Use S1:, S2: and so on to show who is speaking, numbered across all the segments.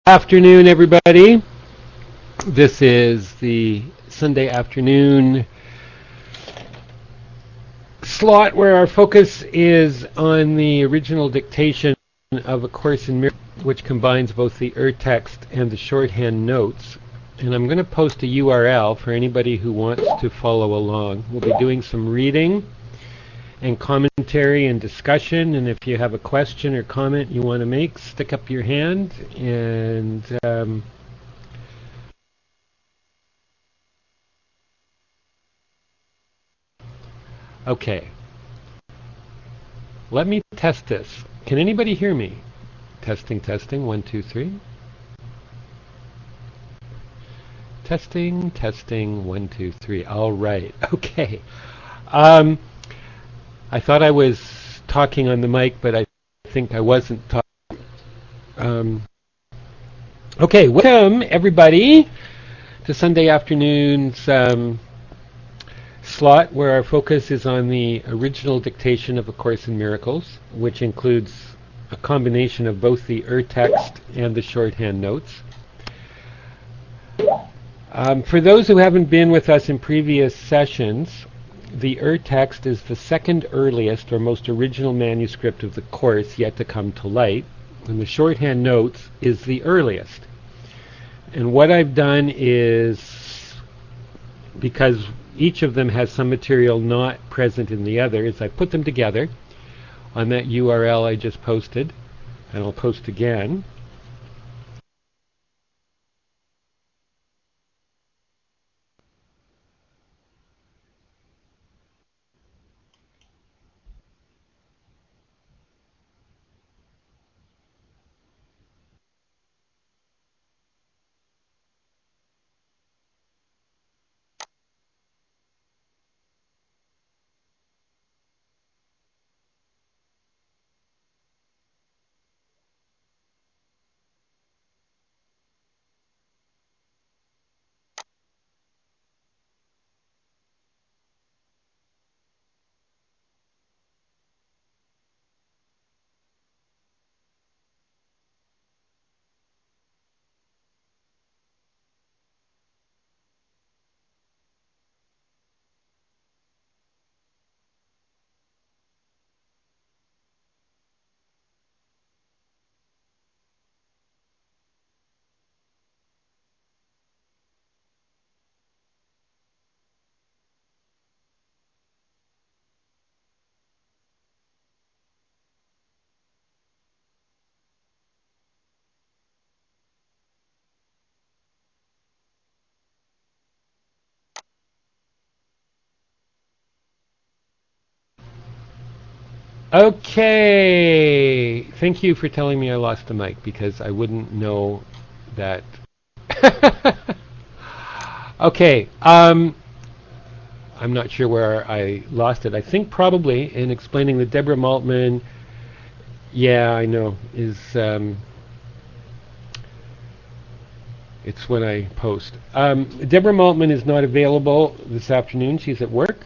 S1: Afternoon, everybody. This is the Sunday afternoon slot where our focus is on the original dictation of A Course in Miracles, which combines both the text and the shorthand notes. And I'm going to post a URL for anybody who wants to follow along. We'll be doing some reading and commentary and discussion, and if you have a question or comment you want to make, stick up your hand. And okay, let me test this. Can anybody hear me? Testing, 1 2 3. Testing, 1 2 3. All right. Okay. I thought I was talking on the mic, but I think I wasn't talking. Okay, welcome everybody to Sunday afternoon's slot where our focus is on the original dictation of A Course in Miracles, which includes a combination of both the text and the shorthand notes. For those who haven't been with us in previous sessions, the text is the second earliest or most original manuscript of the Course yet to come to light, and the shorthand notes is the earliest. And what I've done is, because each of them has some material not present in the other, is I put them together on that URL I just posted, and I'll post again. Okay, thank you for telling me I lost the mic, because I wouldn't know that. Okay, I'm not sure where I lost it. I think probably in explaining that Deborah Maltman, yeah, I know, is it's when I post. Deborah Maltman is not available this afternoon. She's at work.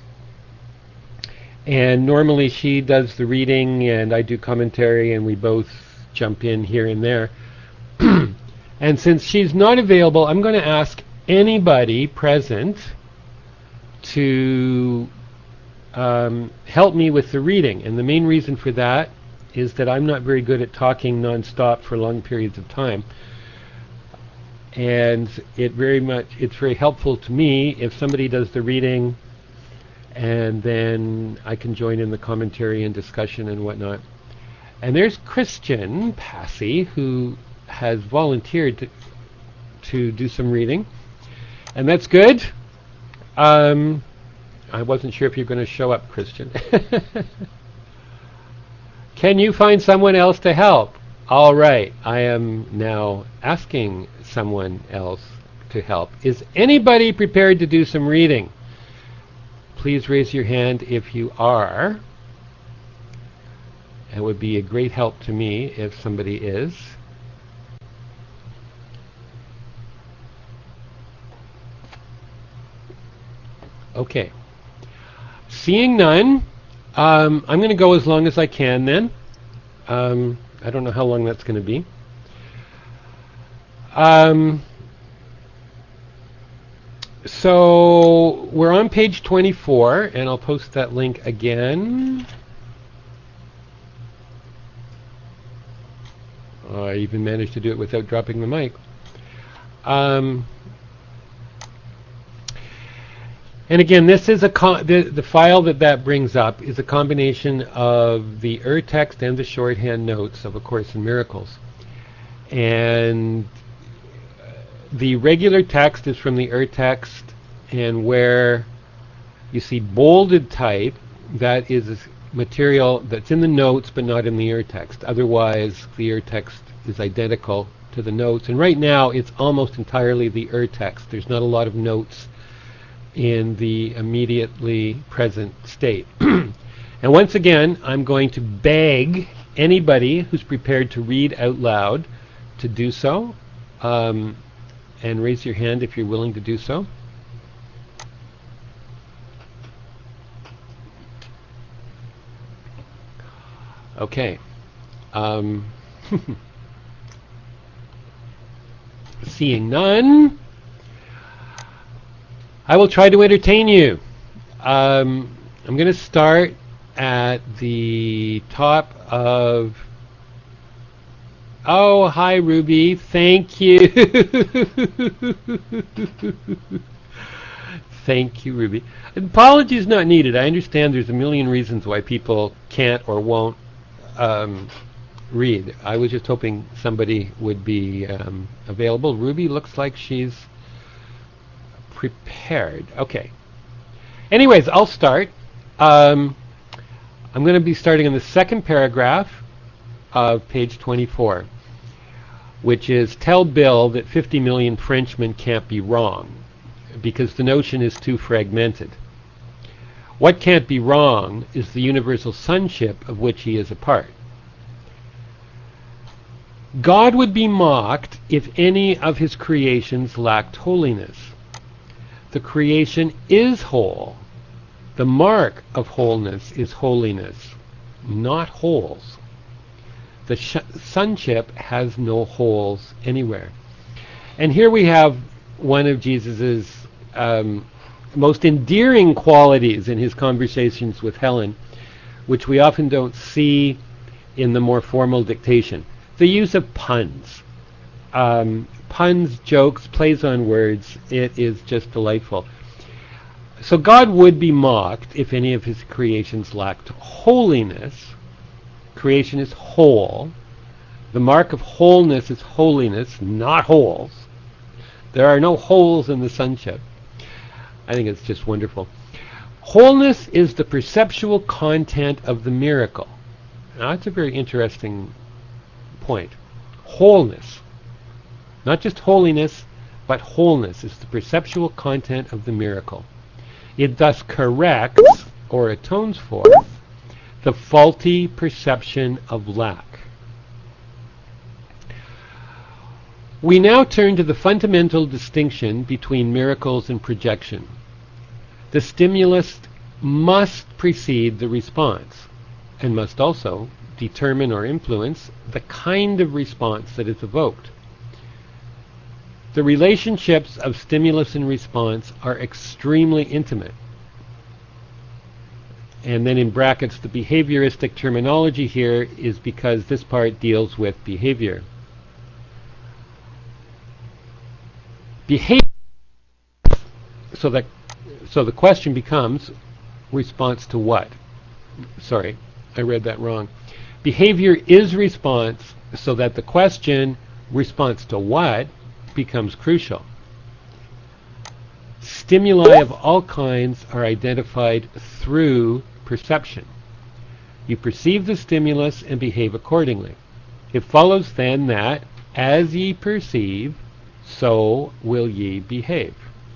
S1: And normally she does the reading and I do commentary, and we both jump in here and there. And since she's not available, I'm going to ask anybody present to help me with the reading. And the main reason for that is that I'm not very good at talking nonstop for long periods of time. And it's very helpful to me if somebody does the reading, and then I can join in the commentary and discussion and whatnot. And there's Christian Passy, who has volunteered to do some reading, and that's good. I wasn't sure if you're going to show up, Christian. Can you find someone else to help? All right, I am now asking someone else to help. Is anybody prepared to do some reading? Please raise your hand if you are. It would be a great help to me if somebody is. Okay. Seeing none, I'm going to go as long as I can then. I don't know how long that's going to be. Um, so we're on page 24, and I'll post that link again. I even managed to do it without dropping the mic. And again, this is the file that brings up is a combination of the text and the shorthand notes of A Course in Miracles. And the regular text is from the text, and where you see bolded type, that is material that's in the notes but not in the text. Otherwise, the text is identical to the notes. And right now, it's almost entirely the text. There's not a lot of notes in the immediately present state. And once again, I'm going to beg anybody who's prepared to read out loud to do so, and raise your hand if you're willing to do so. Okay. Seeing none, I will try to entertain you. I'm going to start at the top of... Oh, hi, Ruby. Thank you. Thank you, Ruby. Apologies not needed. I understand there's a million reasons why people can't or won't read. I was just hoping somebody would be available. Ruby looks like she's prepared. Okay. Anyways, I'll start. I'm going to be starting in the second paragraph of page 24, which is tell Bill that 50 million Frenchmen can't be wrong, because the notion is too fragmented. What can't be wrong is the universal sonship of which he is a part. God would be mocked if any of his creations lacked holiness. The creation is whole. The mark of wholeness is holiness, not holes. The sonship has no holes anywhere. And here we have one of Jesus's most endearing qualities in his conversations with Helen, which we often don't see in the more formal dictation. The use of puns. Puns, jokes, plays on words. It is just delightful. So God would be mocked if any of his creations lacked holiness. Creation is whole. The mark of wholeness is holiness, not holes. There are no holes in the sonship. I think it's just wonderful. Wholeness is the perceptual content of the miracle. Now, that's a very interesting point. Wholeness. Not just holiness, but wholeness is the perceptual content of the miracle. It thus corrects, or atones for, the faulty perception of lack. We now turn to the fundamental distinction between miracles and projection. The stimulus must precede the response, and must also determine or influence the kind of response that is evoked. The relationships of stimulus and response are extremely intimate. And then in brackets, the behavioristic terminology here is because this part deals with behavior. Behavior. So the question becomes, response to what? Sorry, I read that wrong. Behavior is response, so that the question, response to what, becomes crucial. Stimuli of all kinds are identified through perception. You perceive the stimulus and behave accordingly. It follows then that, as ye perceive, so will ye behave.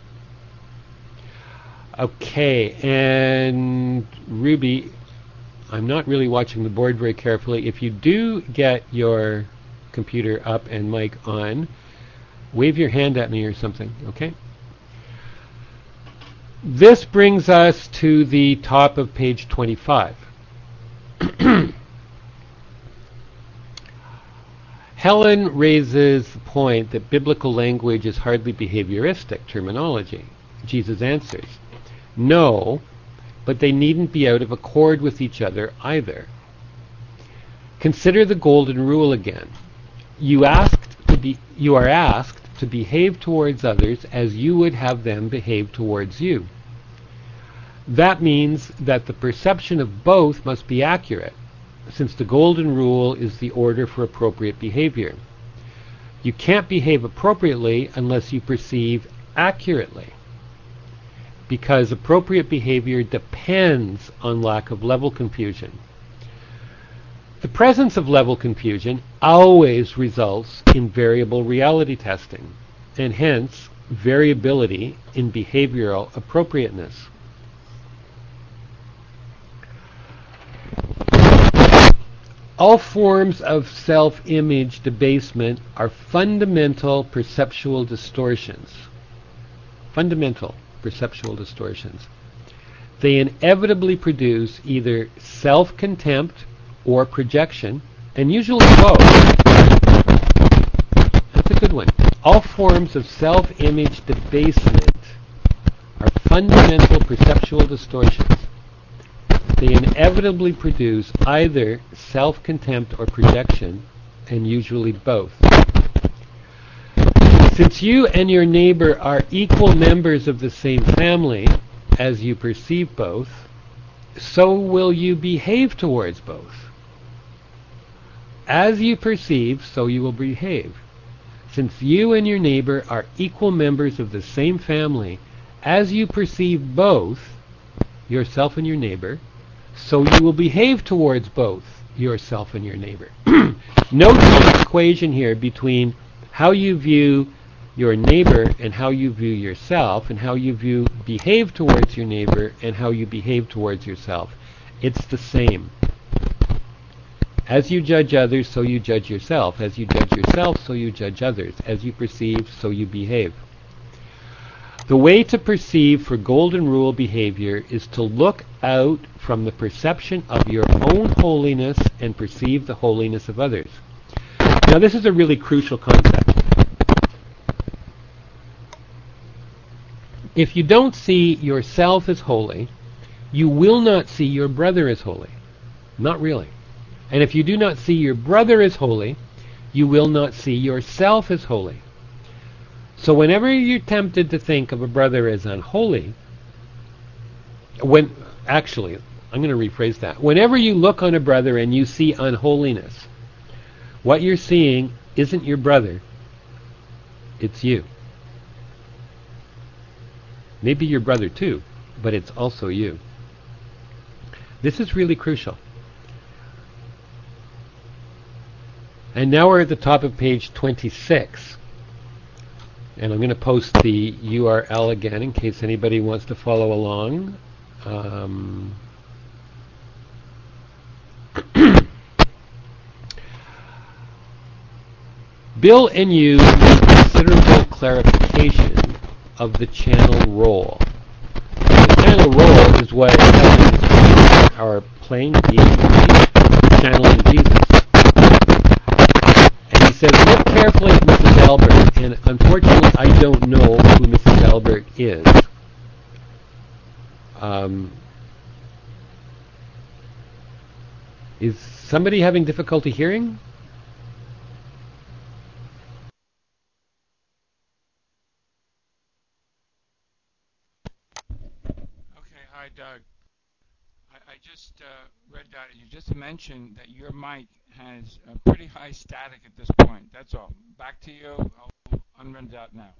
S1: Okay, and Ruby, I'm not really watching the board very carefully. If you do get your computer up and mic on, wave your hand at me or something, okay? This brings us to the top of page 25. Helen raises the point that biblical language is hardly behavioristic terminology. Jesus answers, no, but they needn't be out of accord with each other either. Consider the golden rule again. You are asked to behave towards others as you would have them behave towards you. That means that the perception of both must be accurate, since the golden rule is the order for appropriate behavior. You can't behave appropriately unless you perceive accurately, because appropriate behavior depends on lack of level confusion. The presence of level confusion always results in variable reality testing, and hence variability in behavioral appropriateness. All forms of self-image debasement are fundamental perceptual distortions. Fundamental perceptual distortions. They inevitably produce either self-contempt or projection, and usually both. That's a good one. All forms of self-image debasement are fundamental perceptual distortions. They inevitably produce either self-contempt or projection, and usually both. Since you and your neighbor are equal members of the same family, as you perceive both, so will you behave towards both. As you perceive, so you will behave. Since you and your neighbor are equal members of the same family, as you perceive both, yourself and your neighbor, so you will behave towards both yourself and your neighbor. Note the equation here between how you view your neighbor and how you view yourself, and how you behave towards your neighbor and how you behave towards yourself. It's the same. As you judge others, so you judge yourself. As you judge yourself, so you judge others. As you perceive, so you behave. The way to perceive for golden rule behavior is to look out from the perception of your own holiness and perceive the holiness of others. Now, this is a really crucial concept. If you don't see yourself as holy, you will not see your brother as holy. Not really. And if you do not see your brother as holy, you will not see yourself as holy. So whenever you're tempted to think of a brother as unholy, I'm going to rephrase that. Whenever you look on a brother and you see unholiness, what you're seeing isn't your brother, it's you. Maybe your brother too, but it's also you. This is really crucial. And now we're at the top of page 26. And I'm going to post the URL again in case anybody wants to follow along. Bill and you need considerable clarification of the channel role. The channel role is what are playing D&D, channeling Jesus. And he says, look carefully at Mrs. Albert, and unfortunately I don't know who Mrs. Albert is. Is somebody having difficulty hearing?
S2: Okay, hi Doug. I just read that you just mentioned that your mic has a pretty high static at this point. That's all. Back to you. I'll unrun that now.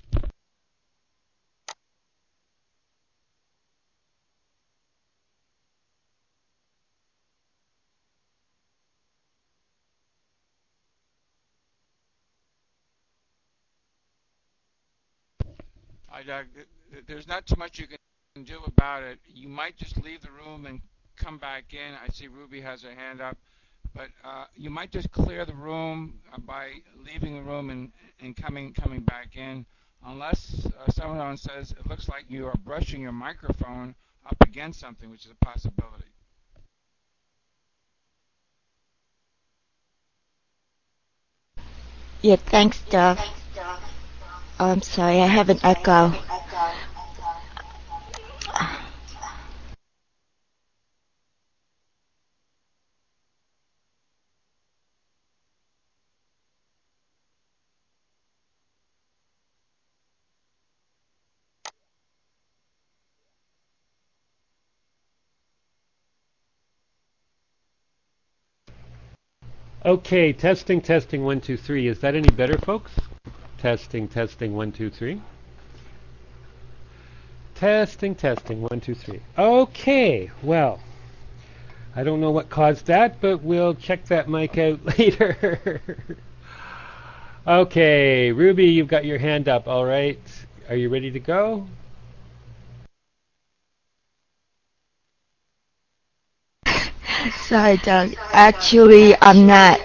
S2: Hi Doug. There's not too much you can do about it. You might just leave the room and come back in. I see Ruby has her hand up. But you might just clear the room by leaving the room and coming back in, unless someone says it looks like you are brushing your microphone up against something, which is a possibility.
S3: Yeah, thanks, Dove. Oh, I'm sorry, I have an echo.
S1: Okay, testing, testing, 1, 2, 3. Is that any better, folks? Testing, testing, 1, 2, 3. Testing, testing, 1, 2, 3. Okay, well, I don't know what caused that, but we'll check that mic out later. Okay, Ruby, you've got your hand up, all right. Are you ready to go?
S3: Sorry, Doug. Actually, I'm not.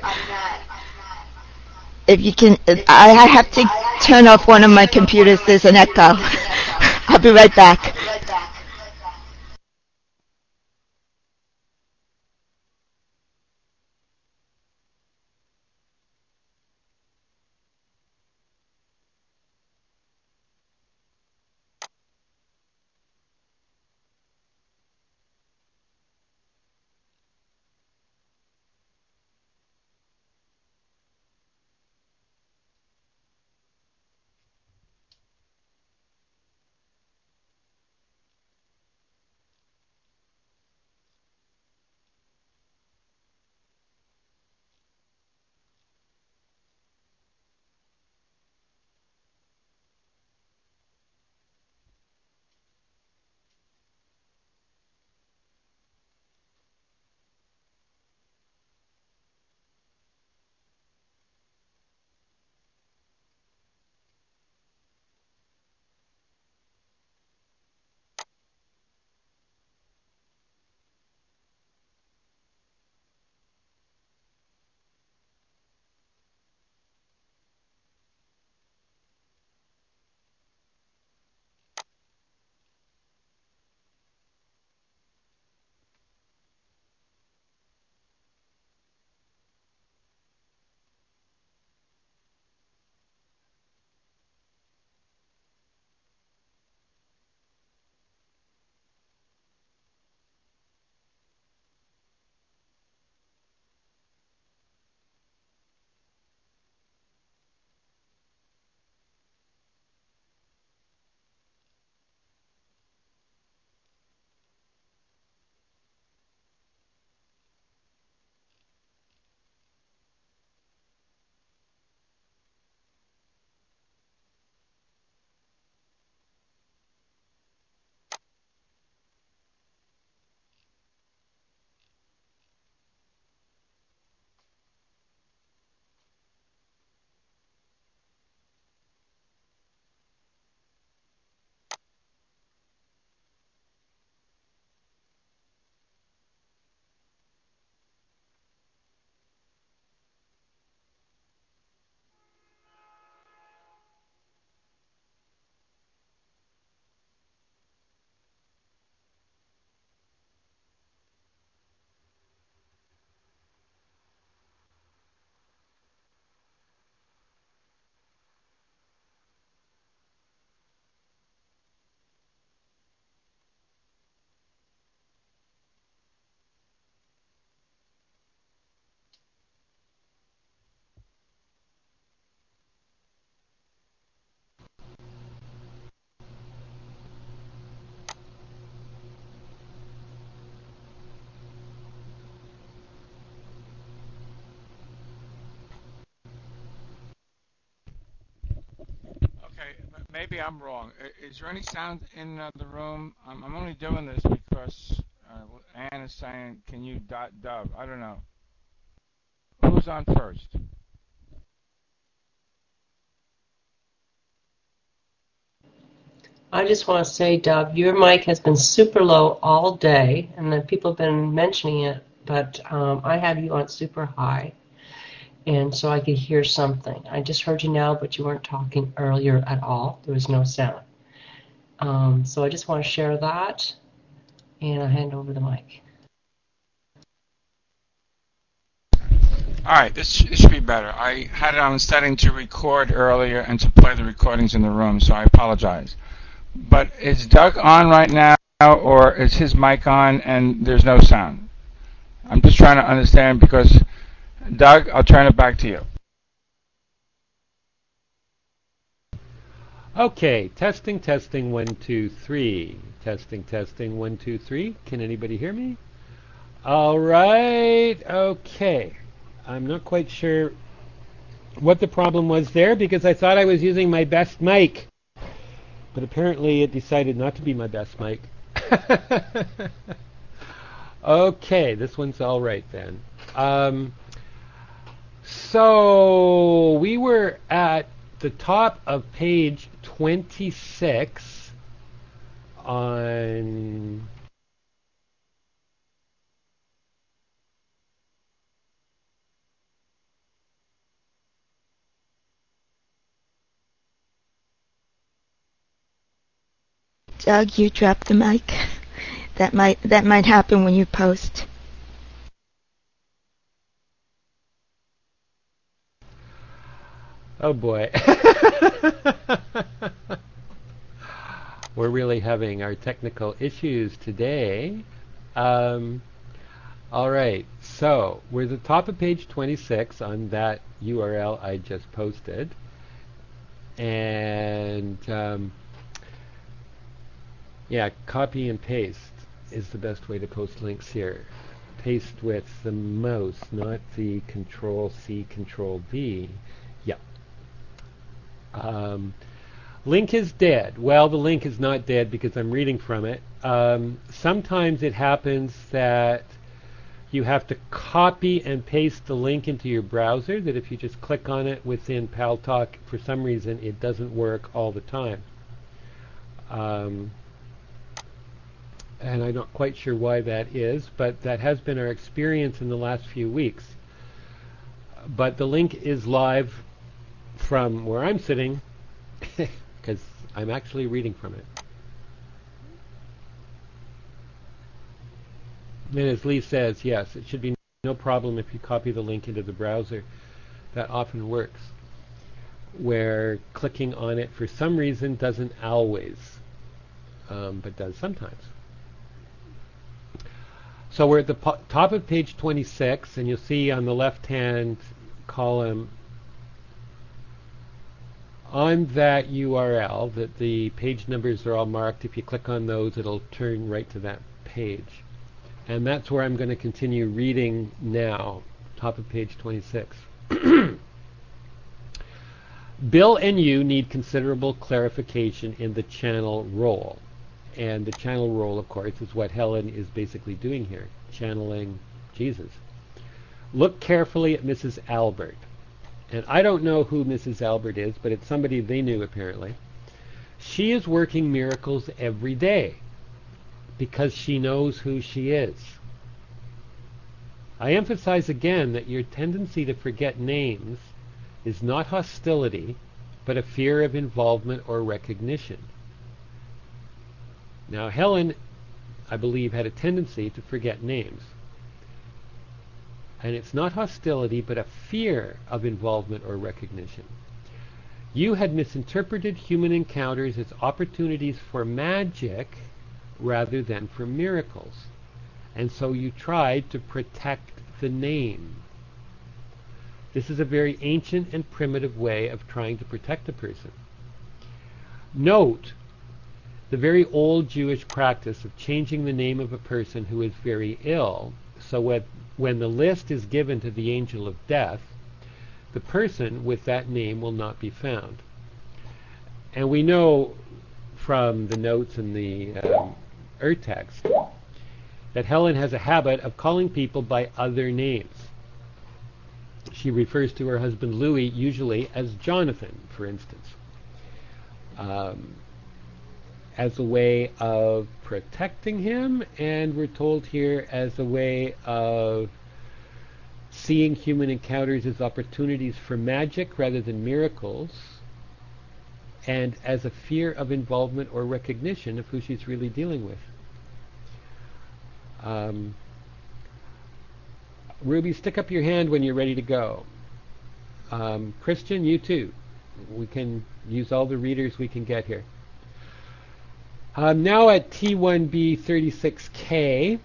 S3: If you can, I have to turn off one of my computers. There's an echo. I'll be right back.
S2: Okay, maybe I'm wrong. Is there any sound in the room? I'm only doing this because Ann is saying, "Can you dub?" I don't know. Who's on first?
S4: I just want to say, Dub, your mic has been super low all day, and then people have been mentioning it, but I have you on super high, and so I could hear something. I just heard you now, but you weren't talking earlier at all. There was no sound. So I just want to share that, and I'll hand over the mic.
S2: All right, this should be better. I had it on setting to record earlier and to play the recordings in the room, so I apologize. But is Doug on right now, or is his mic on and there's no sound? I'm just trying to understand because, Doug, I'll turn it back to you.
S1: Okay, testing, 1, 2, 3. Testing, 1, 2, 3. Can anybody hear me? All right, okay. I'm not quite sure what the problem was there because I thought I was using my best mic. But apparently it decided not to be my best mic. Okay, this one's all right then. So we were at the top of page 26 on
S3: Doug, you dropped the mic. That might happen when you post.
S1: Oh boy. We're really having our technical issues today. All right, so we're at the top of page 26 on that URL I just posted. And yeah, copy and paste is the best way to post links here. Paste with the mouse, not the Control-C, Control-V. Yeah. Link is dead. Well, the link is not dead because I'm reading from it. Sometimes it happens that you have to copy and paste the link into your browser, that if you just click on it within Paltalk, for some reason it doesn't work all the time. And I'm not quite sure why that is, but that has been our experience in the last few weeks. But the link is live from where I'm sitting, because I'm actually reading from it. And as Lee says, yes, it should be no problem if you copy the link into the browser. That often works. Where clicking on it for some reason doesn't always, but does sometimes. So we're at the top of page 26, and you'll see on the left-hand column on that URL that the page numbers are all marked. If you click on those, it'll turn right to that page. And that's where I'm going to continue reading now, top of page 26. Bill and you need considerable clarification in the channel role. And the channel role, of course, is what Helen is basically doing here, channeling Jesus. Look carefully at Mrs. Albert. And I don't know who Mrs. Albert is, but it's somebody they knew apparently. She is working miracles every day because she knows who she is. I emphasize again that your tendency to forget names is not hostility, but a fear of involvement or recognition. Now, Helen, I believe, had a tendency to forget names. And it's not hostility, but a fear of involvement or recognition. You had misinterpreted human encounters as opportunities for magic rather than for miracles. And so you tried to protect the name. This is a very ancient and primitive way of trying to protect a person. Note the very old Jewish practice of changing the name of a person who is very ill, so when the list is given to the angel of death, the person with that name will not be found. And we know from the notes in the text that Helen has a habit of calling people by other names. She refers to her husband Louis usually as Jonathan, for instance, as a way of protecting him, and we're told here as a way of seeing human encounters as opportunities for magic rather than miracles, and as a fear of involvement or recognition of who she's really dealing with. Ruby, stick up your hand when you're ready to go. Christian, you too. We can use all the readers we can get here. Now at T1B36K,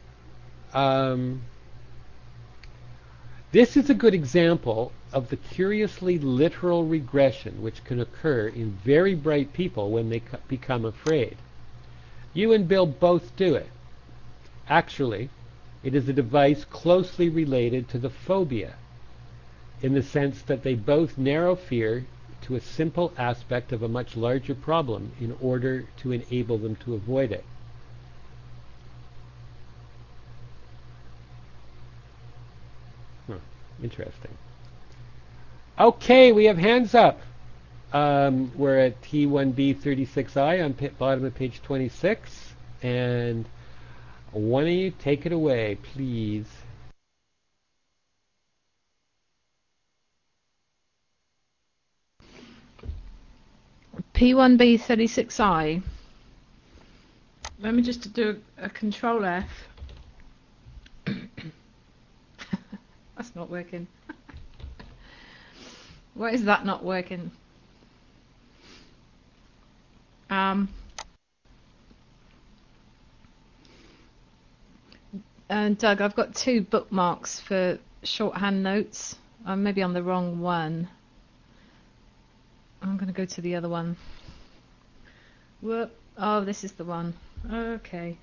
S1: this is a good example of the curiously literal regression which can occur in very bright people when they become afraid. You and Bill both do it. Actually, it is a device closely related to the phobia, in the sense that they both narrow fear to a simple aspect of a much larger problem in order to enable them to avoid it. Interesting. Okay, we have hands up. We're at T1B36I on bottom of page 26, and one of you take it away, please.
S5: P1B36I. Let me just do a Control F. That's not working. Why is that not working? And Doug, I've got 2 bookmarks for shorthand notes. I'm maybe on the wrong one. I'm going to go to the other one. Whoop. Oh, this is the one. Okay.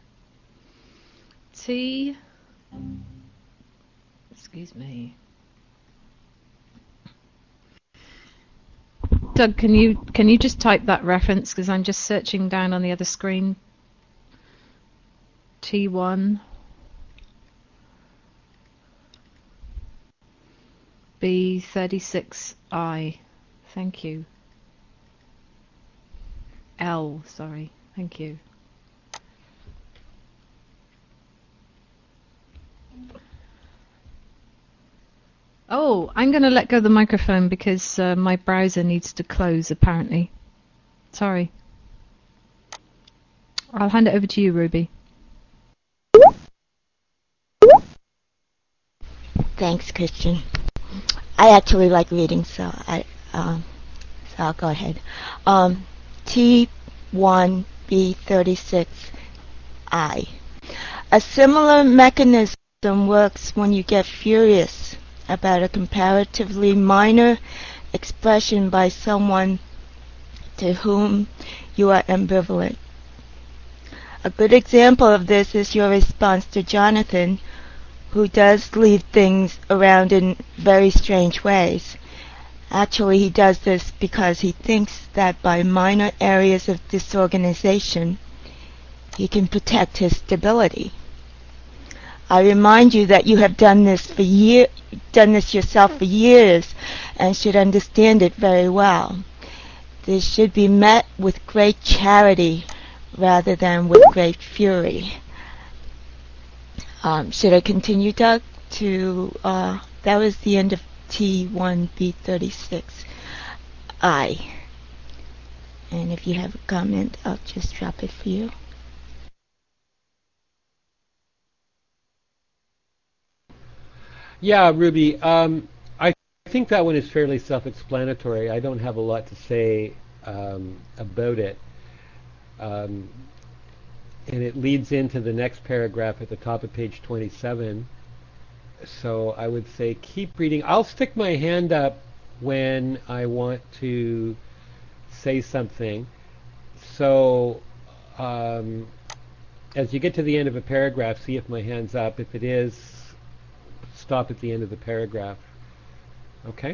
S5: Excuse me. Doug, can you just type that reference, because I'm just searching down on the other screen. T1 B36I. Thank you. L, sorry. Thank you. Oh, I'm going to let go of the microphone because my browser needs to close, apparently. Sorry. I'll hand it over to you, Ruby.
S3: Thanks, Christian. I actually like reading, so I'll go ahead. T1B36I. A similar mechanism works when you get furious about a comparatively minor expression by someone to whom you are ambivalent. A good example of this is your response to Jonathan, who does leave things around in very strange ways. Actually, he does this because he thinks that by minor areas of disorganization, he can protect his stability. I remind you that you have done this yourself for years, and should understand it very well. This should be met with great charity rather than with great fury. Should I continue, Doug? That was the end of T1B36I. And if you have a comment, I'll just drop it for you.
S1: Yeah, Ruby. I think that one is fairly self-explanatory. I don't have a lot to say about it. And it leads into the next paragraph at the top of page 27. So I would say keep reading. I'll stick my hand up when I want to say something. So as you get to the end of a paragraph, see if my hand's up. If it is, stop at the end of the paragraph. Okay?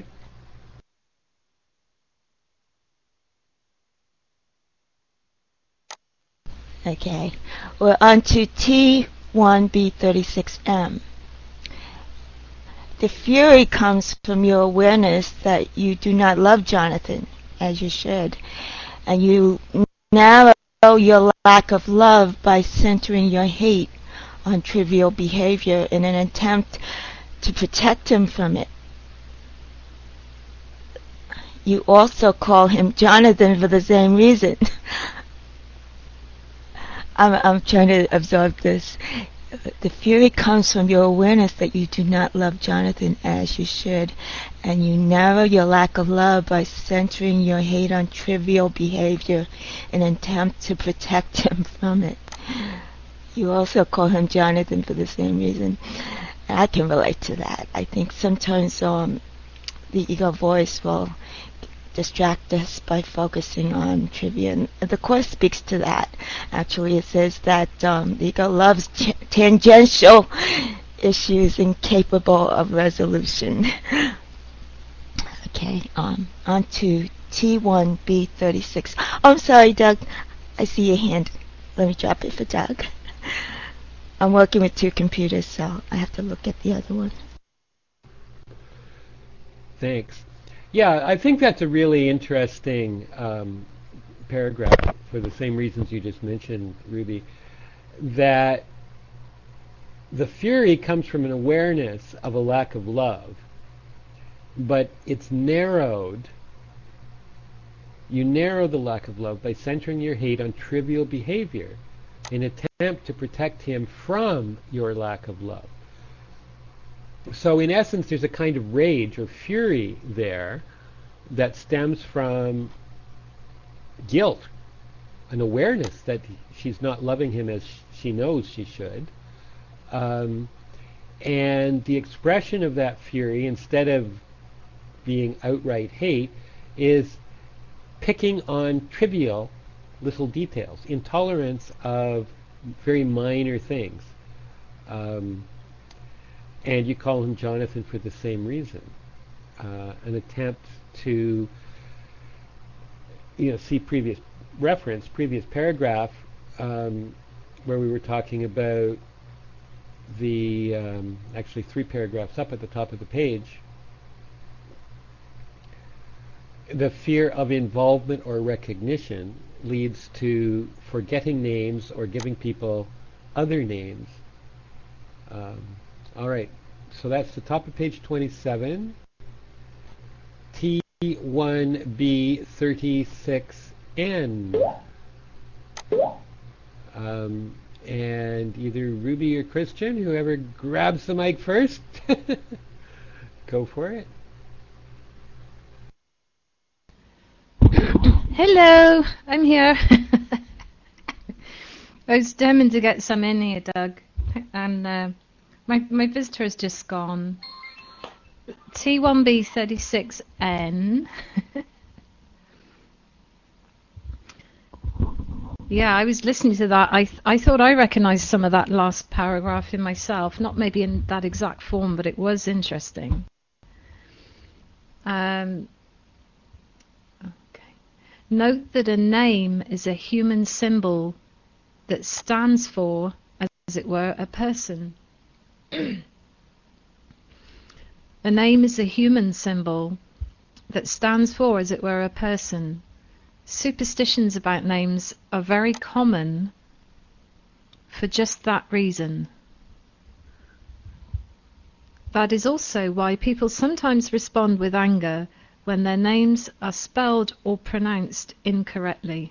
S3: Okay. We're on to T1B36M. The fury comes from your awareness that you do not love Jonathan, as you should, and you narrow your lack of love by centering your hate on trivial behavior in an attempt to protect him from it. You also call him Jonathan for the same reason. I'm trying to absorb this. The fury comes from your awareness that you do not love Jonathan as you should, and you narrow your lack of love by centering your hate on trivial behavior in an attempt to protect him from it. You also call him Jonathan for the same reason. I can relate to that. I think sometimes the ego voice will distract us by focusing on trivia. And the Course speaks to that. Actually, it says that the ego loves tangential issues incapable of resolution. Okay, on to T1B36. Oh, I'm sorry, Doug. I see your hand. Let me drop it for Doug. I'm working with two computers, so I have to look at the other one.
S1: Thanks. Yeah, I think that's a really interesting paragraph for the same reasons you just mentioned, Ruby, that the fury comes from an awareness of a lack of love, but it's narrowed. You narrow the lack of love by centering your hate on trivial behavior in an attempt to protect him from your lack of love. So in essence, there's a kind of rage or fury there that stems from guilt, an awareness that she's not loving him as she knows she should. And the expression of that fury, instead of being outright hate, is picking on trivial little details, intolerance of very minor things. And you call him Jonathan for the same reason. An attempt to, see previous paragraph, where we were talking about the, actually 3 paragraphs up at the top of the page, the fear of involvement or recognition leads to forgetting names or giving people other names. All right, so that's the top of page 27. T1B36N. And either Ruby or Christian, whoever grabs the mic first, go for it.
S5: Hello, I'm here. I was determined to get some in here, Doug, and my visitor has just gone. T1B36N. Yeah, I was listening to that. I thought I recognised some of that last paragraph in myself, not maybe in that exact form, but it was interesting. Okay. Note that a name is a human symbol that stands for, as it were, a person. A name is a human symbol that stands for, as it were, a person. Superstitions about names are very common for just that reason. That is also why people sometimes respond with anger when their names are spelled or pronounced incorrectly.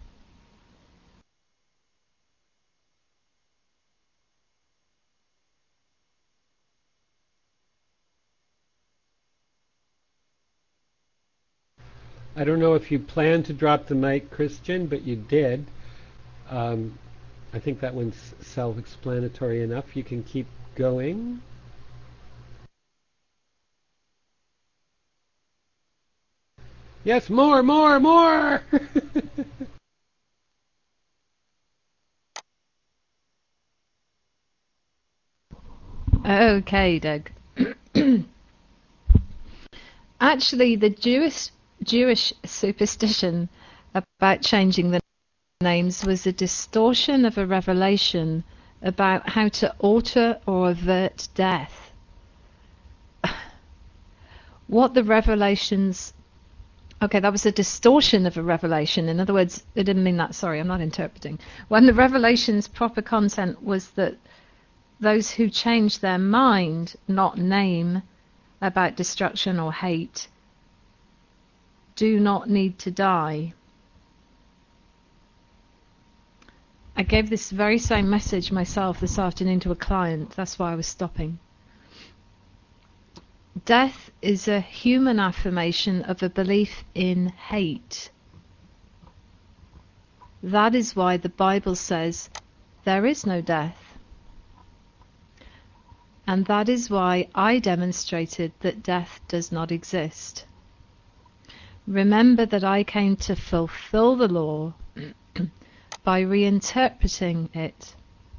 S1: I don't know if you planned to drop the mic, Christian, but you did. I think that one's self-explanatory enough. You can keep going. Yes, more!
S5: Okay, Doug. Actually, the Jewish superstition about changing the names was a distortion of a revelation about how to alter or avert death. What the revelations... Okay, that was a distortion of a revelation. In other words, it didn't mean that. Sorry, I'm not interpreting. When the revelation's proper content was that those who change their mind, not name, about destruction or hate, do not need to die. I gave this very same message myself this afternoon to a client. That's why I was stopping. Death is a human affirmation of a belief in hate. That is why the Bible says there is no death. And that is why I demonstrated that death does not exist. Remember that I came to fulfill the law by reinterpreting it.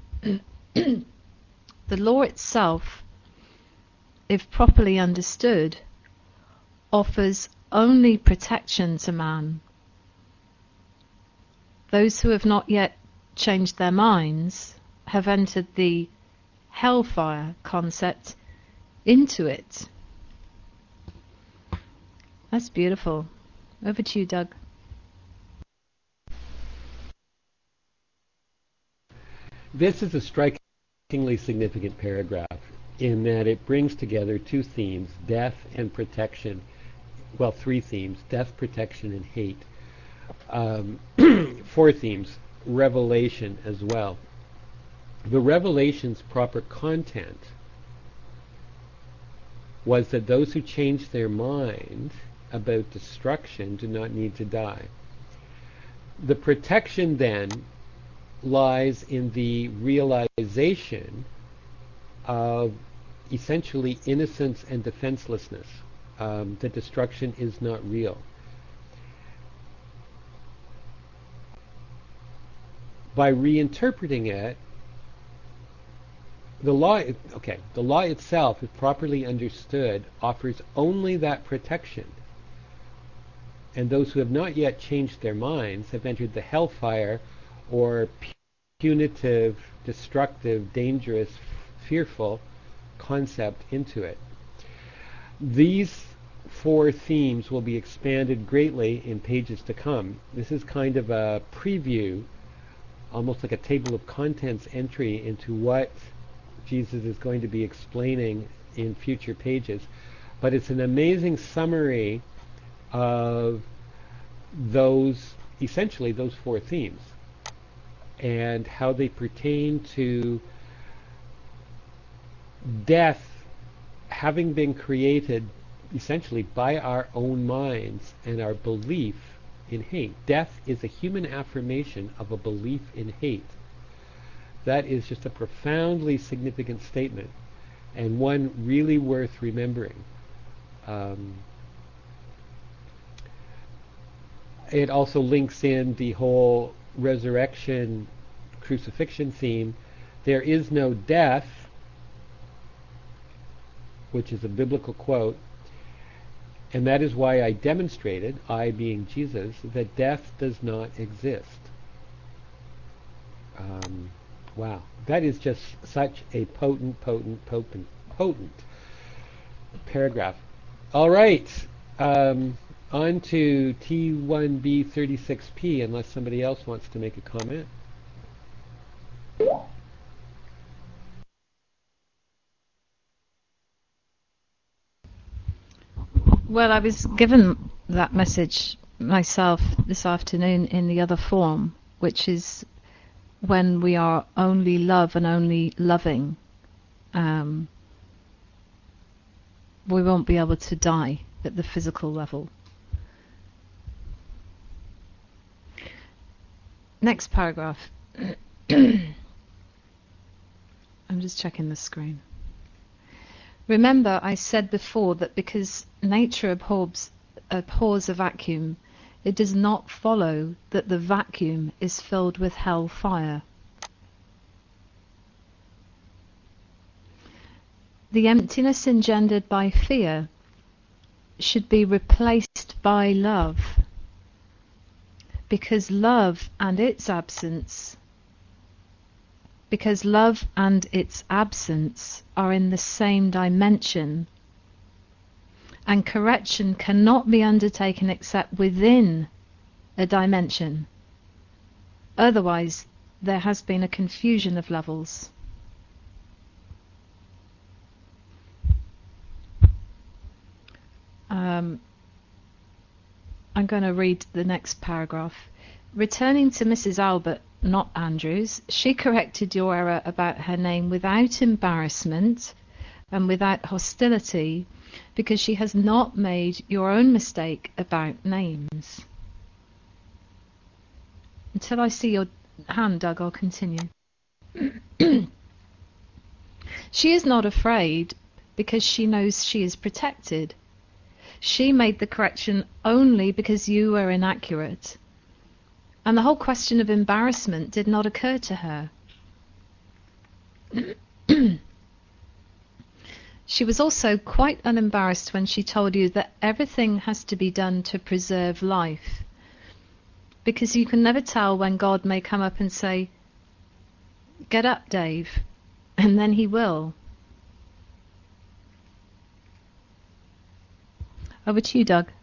S5: The law itself, if properly understood, offers only protection to man. Those who have not yet changed their minds have entered the hellfire concept into it. That's beautiful. Over to you, Doug.
S1: This is a strikingly significant paragraph in that it brings together two themes, death and protection. Well, three themes, death, protection, and hate. Four themes, revelation as well. The revelation's proper content was that those who change their mind about destruction do not need to die. The protection then lies in the realization of essentially innocence and defenselessness, that destruction is not real. By reinterpreting it, the law itself, if properly understood, offers only that protection. And those who have not yet changed their minds have entered the hellfire, or punitive, destructive, dangerous, fearful concept into it. These four themes will be expanded greatly in pages to come. This is kind of a preview, almost like a table of contents entry into what Jesus is going to be explaining in future pages. But it's an amazing summary of essentially those four themes and how they pertain to death having been created essentially by our own minds and our belief in hate. Death is a human affirmation of a belief in hate. That is just a profoundly significant statement, and one really worth remembering. It also links in the whole resurrection crucifixion theme. There is no death, which is a biblical quote, and that is why I demonstrated, I being Jesus, that death does not exist. Wow, that is just such a potent paragraph. All right, on to T1B36P, unless somebody else wants to make a comment.
S5: Well, I was given that message myself this afternoon in the other form, which is when we are only love and only loving, we won't be able to die at the physical level. Next paragraph. I'm just checking the screen. Remember, I said before that because nature abhors a vacuum, it does not follow that the vacuum is filled with hell fire. The emptiness engendered by fear should be replaced by love, because love and its absence are in the same dimension, and correction cannot be undertaken except within a dimension. Otherwise, there has been a confusion of levels. I'm going to read the next paragraph. Returning to Mrs. Albert, not Andrews. She corrected your error about her name without embarrassment and without hostility, because she has not made your own mistake about names. Until I see your hand, Doug, I'll continue. She is not afraid because she knows she is protected. She made the correction only because you were inaccurate. And the whole question of embarrassment did not occur to her. She was also quite unembarrassed when she told you that everything has to be done to preserve life, because you can never tell when God may come up and say, "Get up, Dave," and then he will. Over to you, Doug.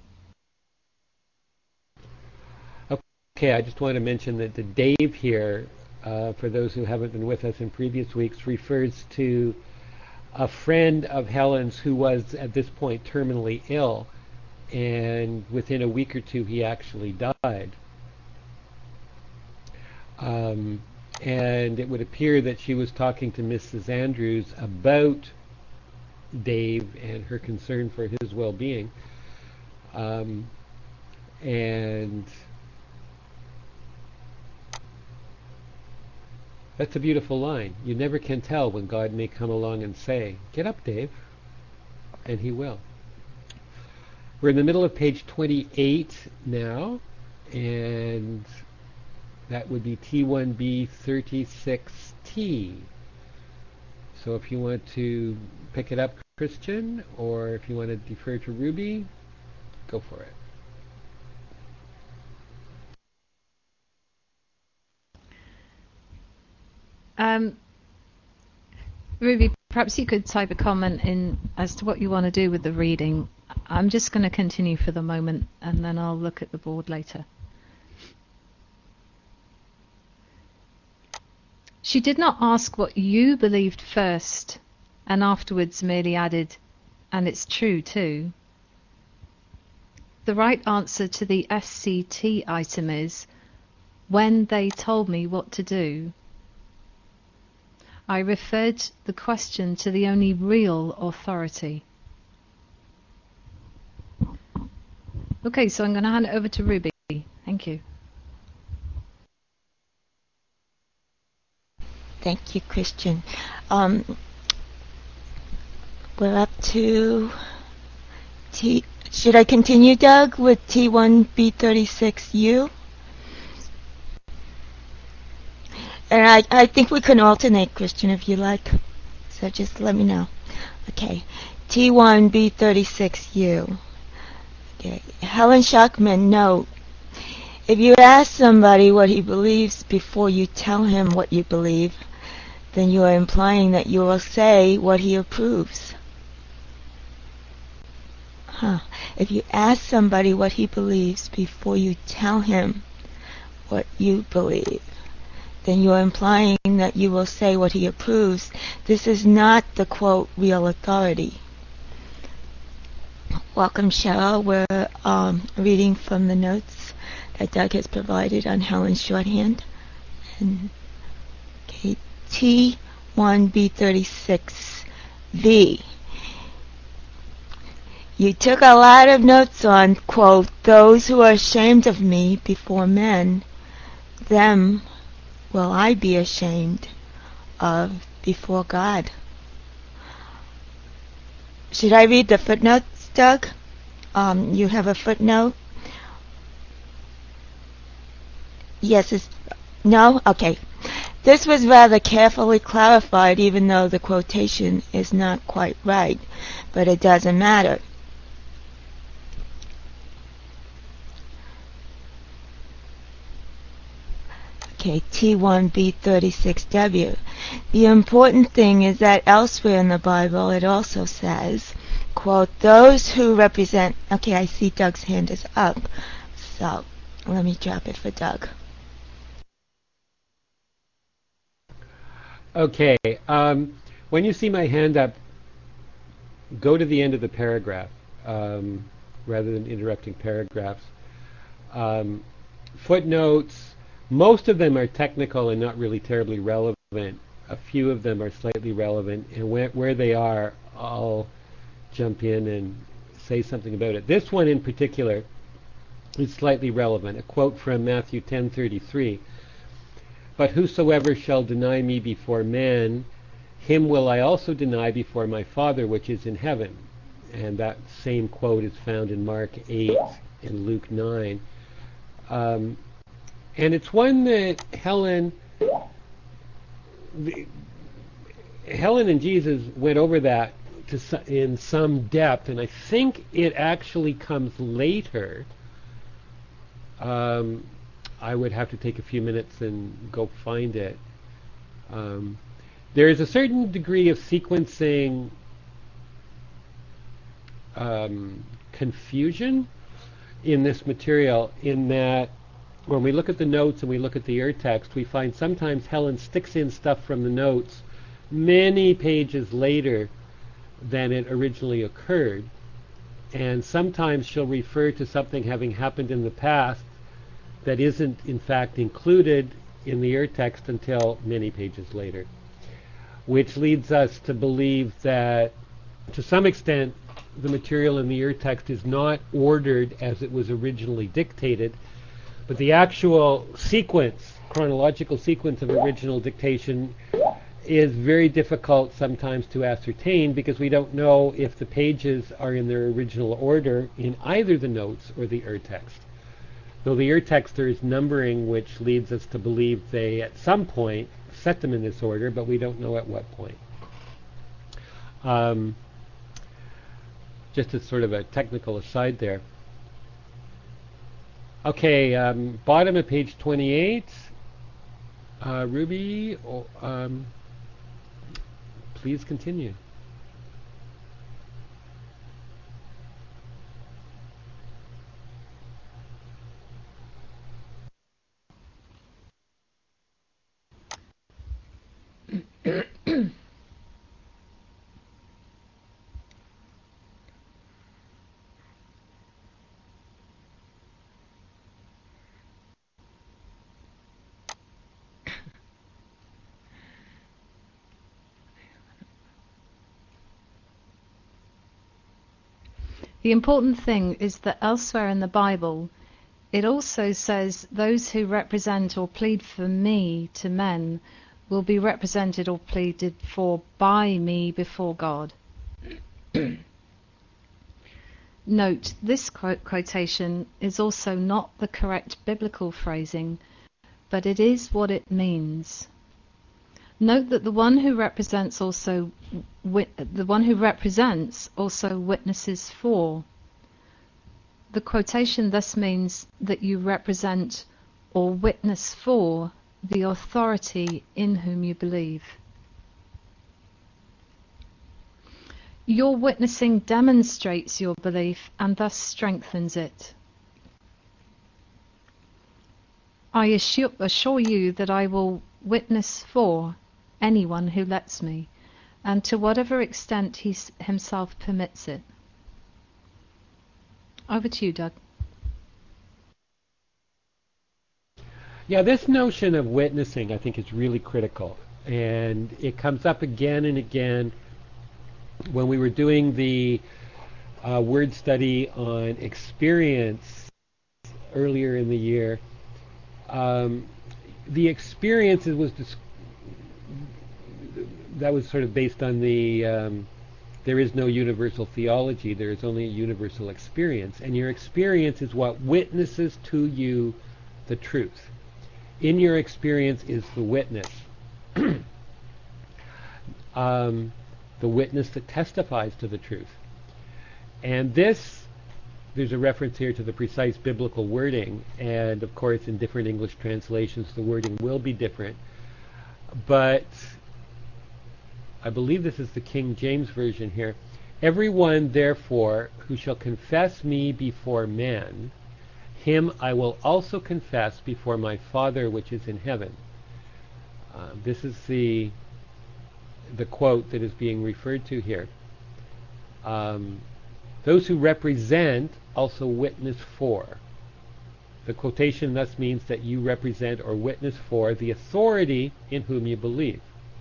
S1: Okay, I just want to mention that the Dave here, for those who haven't been with us in previous weeks, refers to a friend of Helen's who was at this point terminally ill, and within a week or two he actually died. And it would appear that she was talking to Mrs. Andrews about Dave and her concern for his well-being. And that's a beautiful line. You never can tell when God may come along and say, "Get up, Dave," and he will. We're in the middle of page 28 now, and that would be T1B 36T. So if you want to pick it up, Christian, or if you want to defer to Ruby, go for it.
S5: Ruby, perhaps you could type a comment in as to what you want to do with the reading. I'm just going to continue for the moment, and then I'll look at the board later. She did not ask what you believed first, and afterwards merely added, "And it's true too." The right answer to the SCT item is, "When they told me what to do." I referred the question to the only real authority. Okay, so I'm going to hand it over to Ruby. Thank you.
S3: Thank you, Christian. We're up to T. Should I continue, Doug, with T1B36U? And I think we can alternate, Christian, if you like. So just let me know. Okay. T1B36U. Okay. Helen Schuckman, note. If you ask somebody what he believes before you tell him what you believe, then you are implying that you will say what he approves. If you ask somebody what he believes before you tell him what you believe, then you are implying that you will say what he approves. This is not the, quote, real authority. Welcome, Cheryl. We're reading from the notes that Doug has provided on Helen's shorthand. And okay, T1B36V. You took a lot of notes on, quote, "Those who are ashamed of me before men, them will I be ashamed of before God." Should I read the footnotes, Doug? You have a footnote? Yes, no? Okay. This was rather carefully clarified, even though the quotation is not quite right, but it doesn't matter. Okay, T1B36W. The important thing is that elsewhere in the Bible it also says, quote, "Those who represent..." Okay, I see Doug's hand is up, so let me drop it for Doug.
S1: Okay, when you see my hand up, go to the end of the paragraph rather than interrupting paragraphs. Footnotes, Most of them are technical and not really terribly relevant. A few of them are slightly relevant, and where they are, I'll jump in and say something about it. This one in particular is slightly relevant. A quote from Matthew 10:33. But whosoever shall deny me before men, him will I also deny before my Father which is in heaven. And that same quote is found in Mark 8 and Luke 9. And it's one that Helen and Jesus went over that in some depth, and I think it actually comes later. I would have to take a few minutes and go find it. There is a certain degree of sequencing confusion in this material, in that when we look at the notes and we look at the ur text, we find sometimes Helen sticks in stuff from the notes many pages later than it originally occurred, and sometimes she'll refer to something having happened in the past that isn't in fact included in the ur text until many pages later, which leads us to believe that to some extent the material in the ur text is not ordered as it was originally dictated, but the actual chronological sequence of original dictation is very difficult sometimes to ascertain, because we don't know if the pages are in their original order in either the notes or the ur text. Though the ur text there is numbering which leads us to believe they at some point set them in this order, but we don't know at what point. Just as sort of a technical aside there. Okay, bottom of page 28. Ruby, please continue.
S5: The important thing is that elsewhere in the Bible, it also says those who represent or plead for me to men will be represented or pleaded for by me before God. Note, this quotation is also not the correct biblical phrasing, but it is what it means. Note that the one who represents also witnesses for. The quotation thus means that you represent or witness for the authority in whom you believe. Your witnessing demonstrates your belief and thus strengthens it. I assure you that I will witness for anyone who lets me, and to whatever extent he himself permits it. Over to you, Doug.
S1: Yeah, this notion of witnessing, I think, is really critical, and it comes up again and again. When we were doing the word study on experience earlier in the year, the experience that was sort of based on the there is no universal theology, there is only a universal experience, and your experience is what witnesses to you the truth. In your experience is the witness, the witness that testifies to the truth. And there's a reference here to the precise biblical wording, and of course in different English translations the wording will be different, but I believe this is the King James Version here. Everyone therefore who shall confess me before men, him I will also confess before my Father which is in heaven. This is the quote that is being referred to here. Those who represent also witness for. The quotation thus means that you represent or witness for the authority in whom you believe.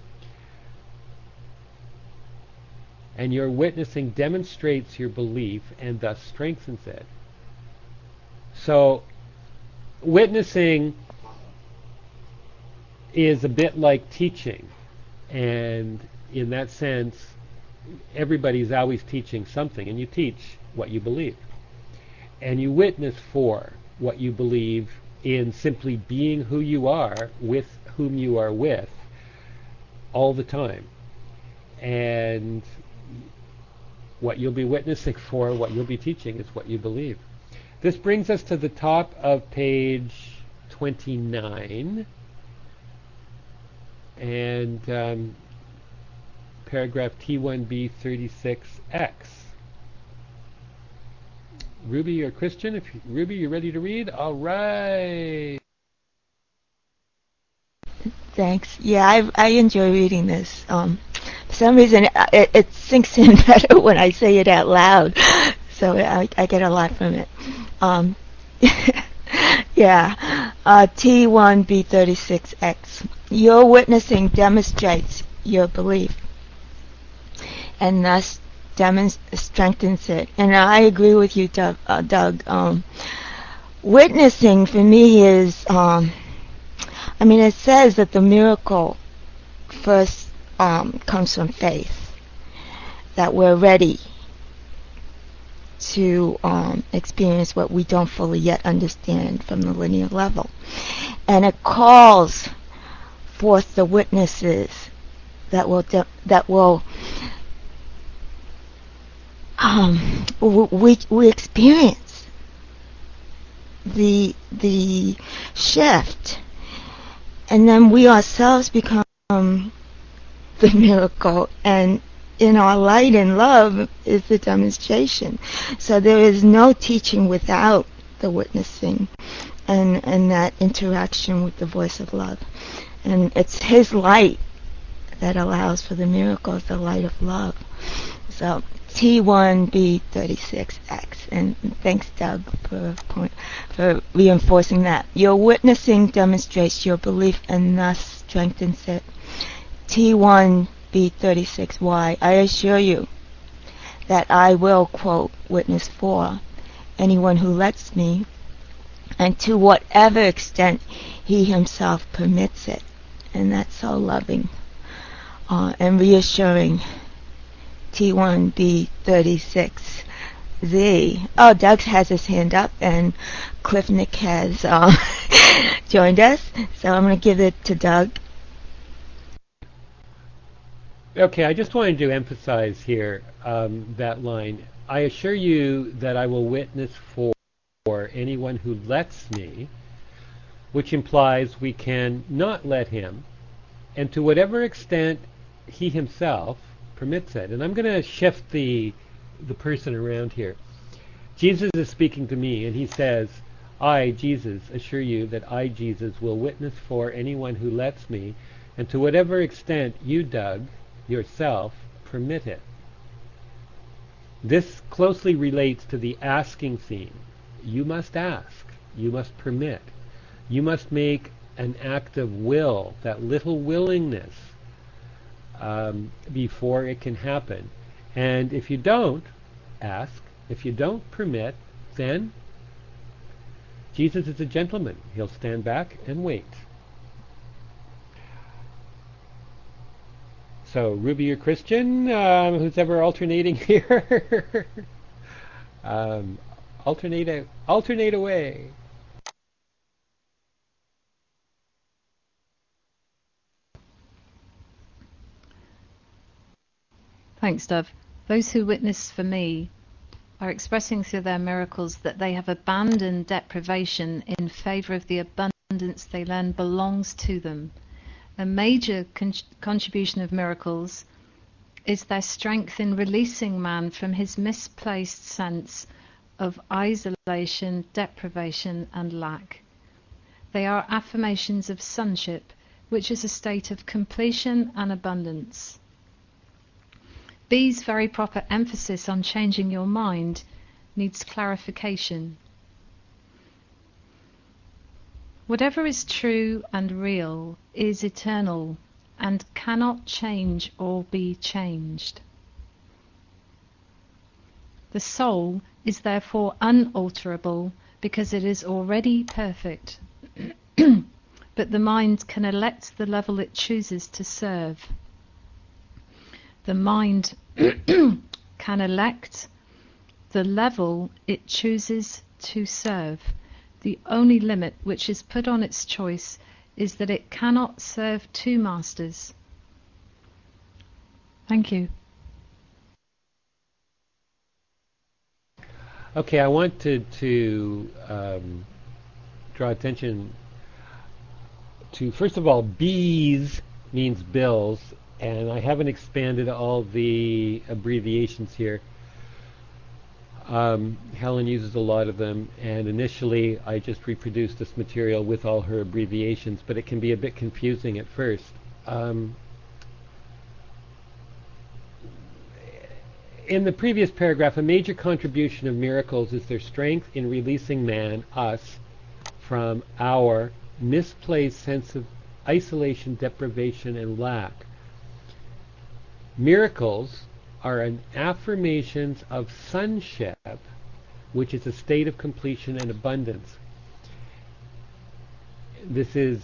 S1: And your witnessing demonstrates your belief and thus strengthens it. So, witnessing is a bit like teaching. And in that sense, everybody's always teaching something, and you teach what you believe. And you witness for what you believe in simply being who you are with whom you are with all the time. And what you'll be witnessing for, what you'll be teaching, is what you believe. This brings us to the top of page 29 and paragraph T1b 36X. Ruby or Christian? Ruby, you ready to read? All right.
S3: Thanks. Yeah, I enjoy reading this. For some reason, it sinks in better when I say it out loud, so I get a lot from it. Yeah. T1b36X. Your witnessing demonstrates your belief, and thus strengthens it. And I agree with you, Doug. Witnessing for me is, it says that the miracle first comes from faith, that we're ready to experience what we don't fully yet understand from the linear level. And it calls forth the witnesses that will we experience the shift, and then we ourselves become the miracle, and in our light and love is the demonstration. So there is no teaching without the witnessing and that interaction with the voice of love. And it's his light that allows for the miracles, the light of love. So T1b36X, and thanks, Doug, for reinforcing that. Your witnessing demonstrates your belief and thus strengthens it. T1b36Y, I assure you that I will, quote, witness for anyone who lets me, and to whatever extent he himself permits it. And that's so loving and reassuring. T1b36Z. Oh, Doug has his hand up, and Cliff Nick has joined us. So I'm going to give it to Doug.
S1: Okay, I just wanted to emphasize here that line. I assure you that I will witness for anyone who lets me, which implies we can not let him, and to whatever extent he himself permits it. And I'm going to shift the person around here. Jesus is speaking to me, and he says, I, Jesus, assure you that I, Jesus, will witness for anyone who lets me, and to whatever extent you, Doug, yourself, permit it. This closely relates to the asking theme. You must ask. You must permit. You must make an act of will, that little willingness, before it can happen. And if you don't ask, if you don't permit, then Jesus is a gentleman. He'll stand back and wait. So, Ruby or Christian, who's ever alternating here? Alternate away.
S5: Thanks, Dove. Those who witness for me are expressing through their miracles that they have abandoned deprivation in favor of the abundance they learn belongs to them. A major contribution of miracles is their strength in releasing man from his misplaced sense of isolation, deprivation, and lack. They are affirmations of sonship, which is a state of completion and abundance. B's very proper emphasis on changing your mind needs clarification. Whatever is true and real is eternal and cannot change or be changed. The soul is therefore unalterable because it is already perfect. But the mind can elect the level it chooses to serve. The mind can elect the level it chooses to serve. The only limit which is put on its choice is that it cannot serve two masters. Thank you.
S1: Okay, I wanted to draw attention to, first of all, bees means bills, and I haven't expanded all the abbreviations here. Helen uses a lot of them, and initially I just reproduced this material with all her abbreviations, but it can be a bit confusing at first. In the previous paragraph, a major contribution of miracles is their strength in releasing man, us, from our misplaced sense of isolation, deprivation, and lack. Miracles are an affirmations of sonship, which is a state of completion and abundance. This is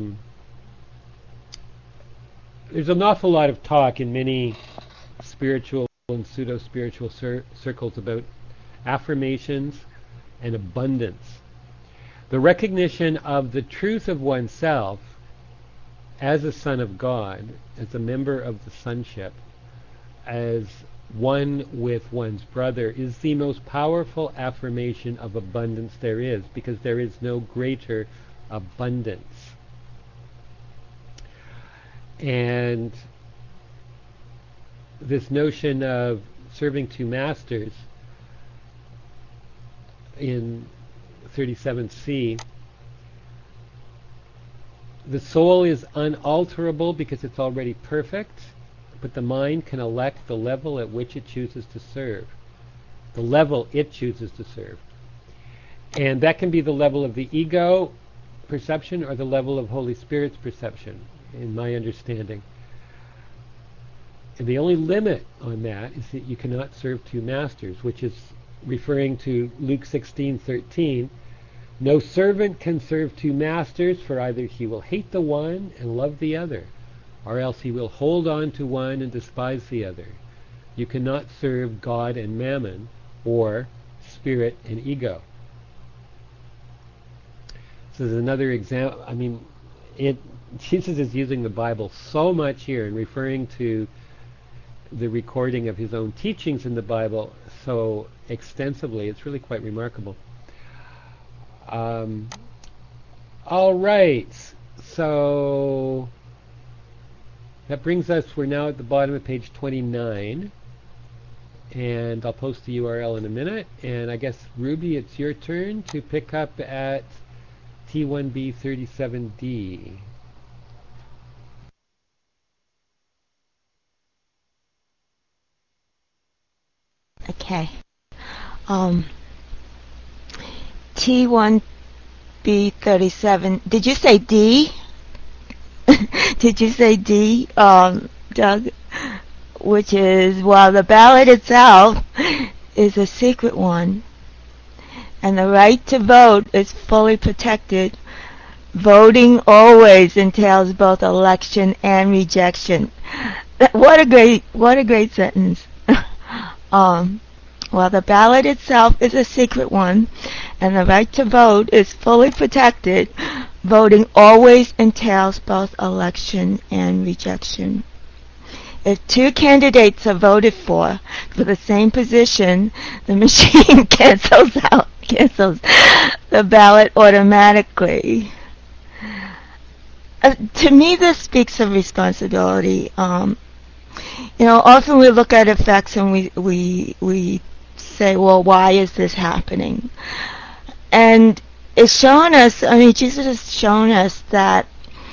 S1: there's an awful lot of talk in many spiritual and pseudo-spiritual circles about affirmations and abundance. The recognition of the truth of oneself as a son of God, as a member of the sonship, as one with one's brother, is the most powerful affirmation of abundance there is, because there is no greater abundance. And this notion of serving two masters in 37C, the soul is unalterable because it's already perfect, but the mind can elect the level at which it chooses to serve. The level it chooses to serve. And that can be the level of the ego perception or the level of Holy Spirit's perception, in my understanding. And the only limit on that is that you cannot serve two masters, which is referring to Luke 16:13. No servant can serve two masters, for either he will hate the one and love the other, or else he will hold on to one and despise the other. You cannot serve God and mammon, or spirit and ego. So there's another example. I mean, Jesus is using the Bible so much here and referring to the recording of his own teachings in the Bible so extensively. It's really quite remarkable. All right, so that brings us, we're now at the bottom of page 29, and I'll post the URL in a minute, and I guess, Ruby, it's your turn to pick up at T1B 37D.
S3: Okay. T1B37. Did you say D? Did you say D, Doug? Which is, well, the ballot itself is a secret one, and the right to vote is fully protected. Voting always entails both election and rejection. What a great sentence. Well, the ballot itself is a secret one, and the right to vote is fully protected. Voting always entails both election and rejection. If two candidates are voted for the same position, the machine cancels the ballot automatically. To me, this speaks of responsibility. Often we look at effects and we say, well, why is this happening? And it's shown us, Jesus has shown us that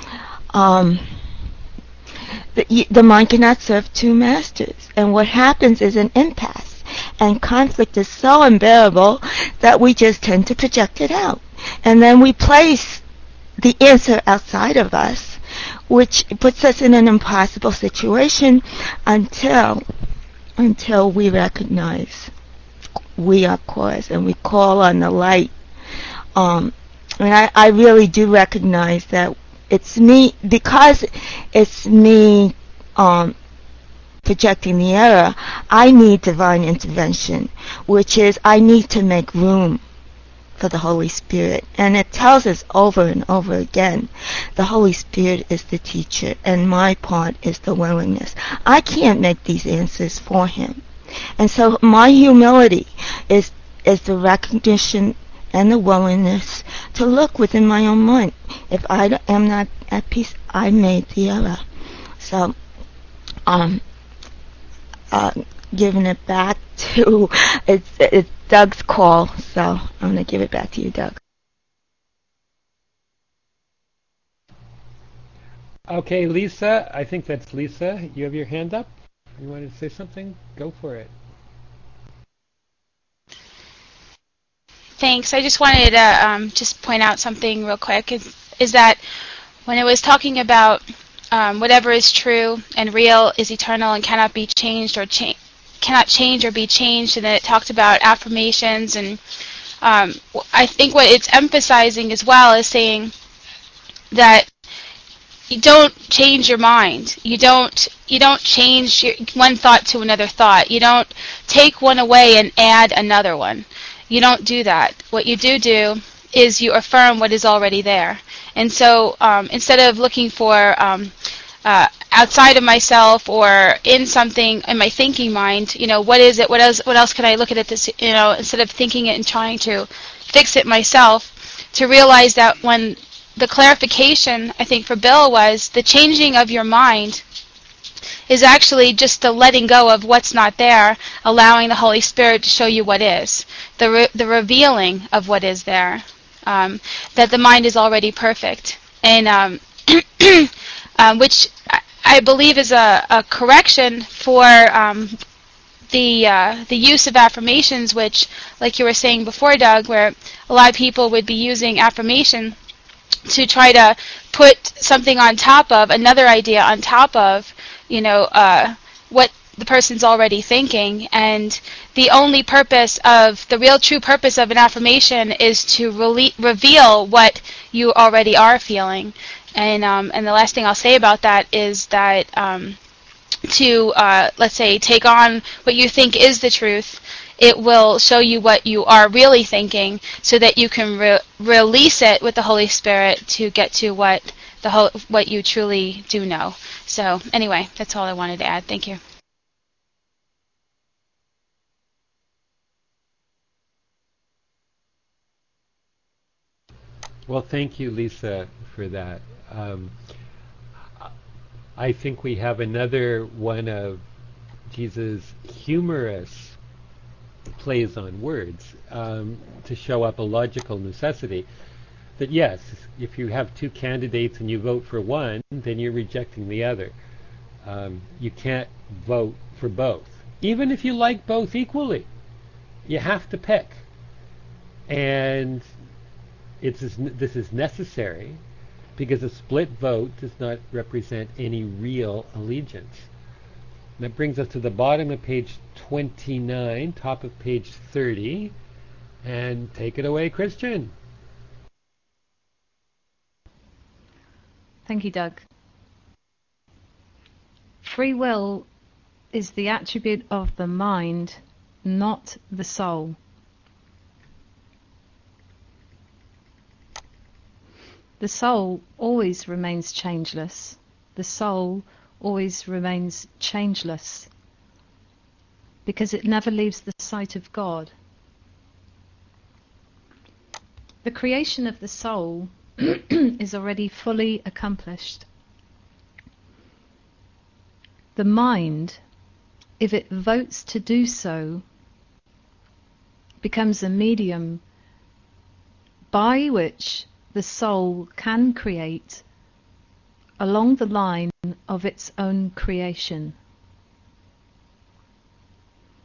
S3: the mind cannot serve two masters. And what happens is an impasse. And conflict is so unbearable that we just tend to project it out. And then we place the answer outside of us, which puts us in an impossible situation until we recognize we are cause and we call on the light. And I really do recognize that it's me, because it's me projecting the error. I need divine intervention, which is I need to make room for the Holy Spirit. And it tells us over and over again, the Holy Spirit is the teacher and my part is the willingness. I can't make these answers for him. And so my humility is the recognition and the willingness to look within my own mind. If I am not at peace, I made the error. So, giving it back to, it's Doug's call, so I'm going to give it back to you, Doug.
S1: Okay, Lisa, I think that's Lisa. You have your hand up? You wanted to say something? Go for it.
S6: Thanks. I just wanted to just point out something real quick. Is that when it was talking about whatever is true and real is eternal and cannot be changed or cannot change or be changed, and then it talked about affirmations, and I think what it's emphasizing as well is saying that you don't change your mind. You don't change one thought to another thought. You don't take one away and add another one. You don't do that. What you do is you affirm what is already there. And so instead of looking for outside of myself or in something in my thinking mind, what is it? What else can I look at this? Instead of thinking it and trying to fix it myself, to realize that when the clarification, I think, for Bill was the changing of your mind is actually just the letting go of what's not there, allowing the Holy Spirit to show you what is, the revealing of what is there, that the mind is already perfect, and which I believe is a correction for the use of affirmations, which, like you were saying before, Doug, where a lot of people would be using affirmation to try to put something on top of another idea on top of what the person's already thinking. And the only purpose of the real true purpose of an affirmation is to reveal what you already are feeling. And the last thing I'll say about that is that to let's say take on what you think is the truth, it will show you what you are really thinking, so that you can release it with the Holy Spirit to get to what you truly do know. So anyway, that's all I wanted to add. Thank you.
S1: Well, thank you, Lisa, for that. I think we have another one of Jesus' humorous plays on words to show up a logical necessity. That yes, if you have two candidates and you vote for one, then you're rejecting the other. You can't vote for both. Even if you like both equally, you have to pick. And this is necessary because a split vote does not represent any real allegiance. And that brings us to the bottom of page 29, top of page 30. And take it away, Christian.
S5: Thank you, Doug. Free will is the attribute of the mind, not the soul. The soul always remains changeless. The soul always remains changeless because it never leaves the sight of God. The creation of the soul is already fully accomplished. The mind, if it votes to do so, becomes a medium by which the soul can create along the line of its own creation.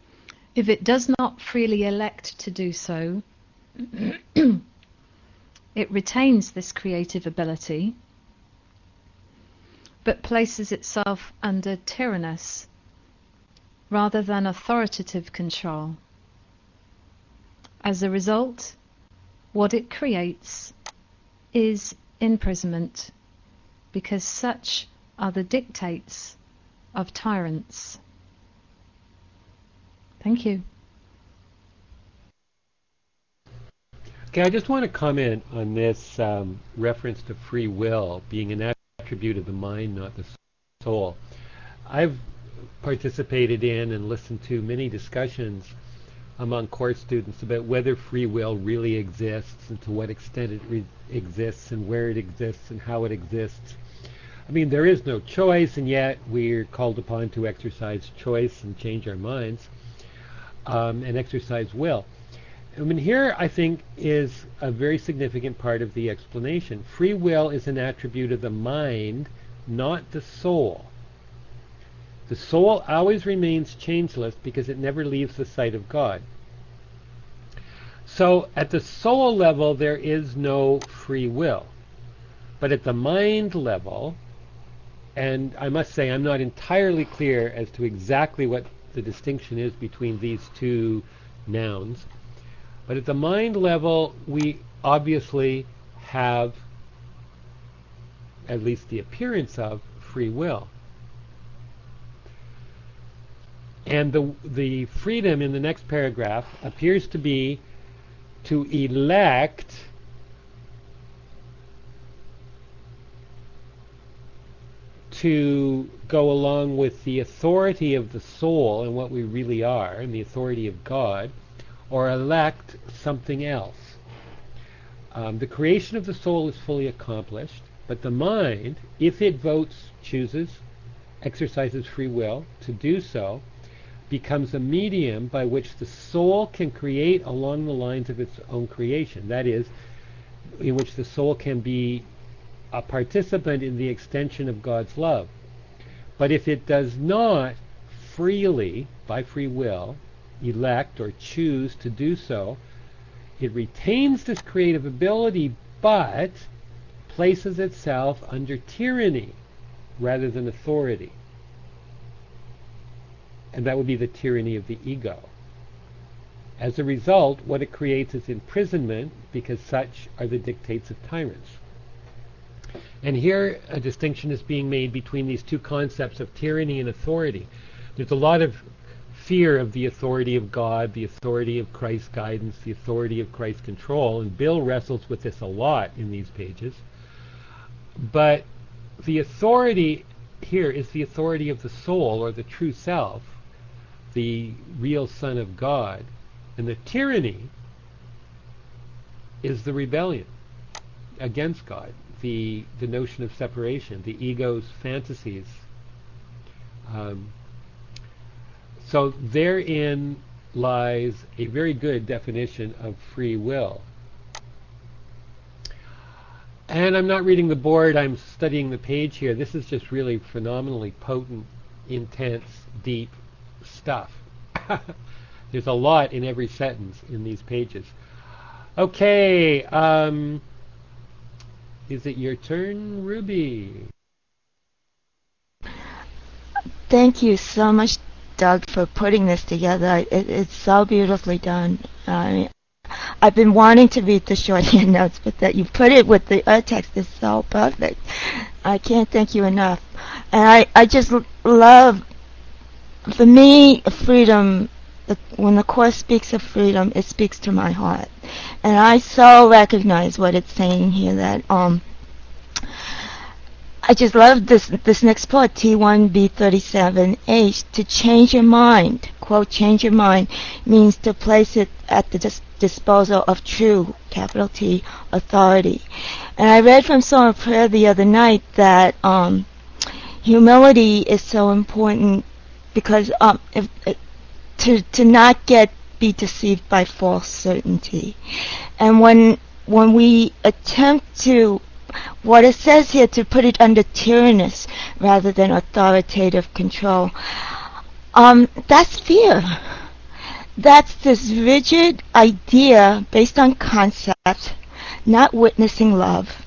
S5: If it does not freely elect to do so, it retains this creative ability, but places itself under tyrannous rather than authoritative control. As a result, what it creates is imprisonment, because such are the dictates of tyrants. Thank you.
S1: Okay, I just want to comment on this reference to free will being an attribute of the mind, not the soul. I've participated in and listened to many discussions among course students about whether free will really exists and to what extent it exists and where it exists and how it exists. I mean, there is no choice, and yet we're called upon to exercise choice and change our minds and exercise will. I mean, here I think is a very significant part of the explanation. Free will is an attribute of the mind, not the soul. The soul always remains changeless because it never leaves the sight of God. So at the soul level, there is no free will. But at the mind level, and I must say I'm not entirely clear as to exactly what the distinction is between these two nouns, but at the mind level, we obviously have at least the appearance of free will. And the freedom in the next paragraph appears to be to elect to go along with the authority of the soul and what we really are, and the authority of God, or elect something else. The creation of the soul is fully accomplished, but the mind, if it votes, chooses, exercises free will to do so, becomes a medium by which the soul can create along the lines of its own creation. That is, in which the soul can be a participant in the extension of God's love. But if it does not freely, by free will, elect or choose to do so, it retains this creative ability, but places itself under tyranny rather than authority. And that would be the tyranny of the ego. As a result, what it creates is imprisonment, because such are the dictates of tyrants. And here a distinction is being made between these two concepts of tyranny and authority. There's a lot of fear of the authority of God, the authority of Christ's guidance, the authority of Christ's control, and Bill wrestles with this a lot in these pages. But the authority here is the authority of the soul, or the true self, the real Son of God. And the tyranny is the rebellion against God, the notion of separation, the ego's fantasies. So therein lies a very good definition of free will. And I'm not reading the board, I'm studying the page here. This is just really phenomenally potent, intense, deep stuff. There's a lot in every sentence in these pages. Okay, is it your turn, Ruby?
S3: Thank you so much, Doug, for putting this together. It's so beautifully done. I've been wanting to read the shorthand notes, but that you put it with the text is so perfect. I can't thank you enough. And I just love, for me, freedom. When the Course speaks of freedom, it speaks to my heart. And I so recognize what it's saying here, that I just love this next part, T1B37H, to change your mind. Quote, change your mind means to place it at the disposal of true, capital T, authority. And I read from Song of Prayer the other night that humility is so important, because to not be deceived by false certainty. And when we attempt to, what it says here, to put it under tyrannous rather than authoritative control, that's fear. That's this rigid idea based on concepts not witnessing love.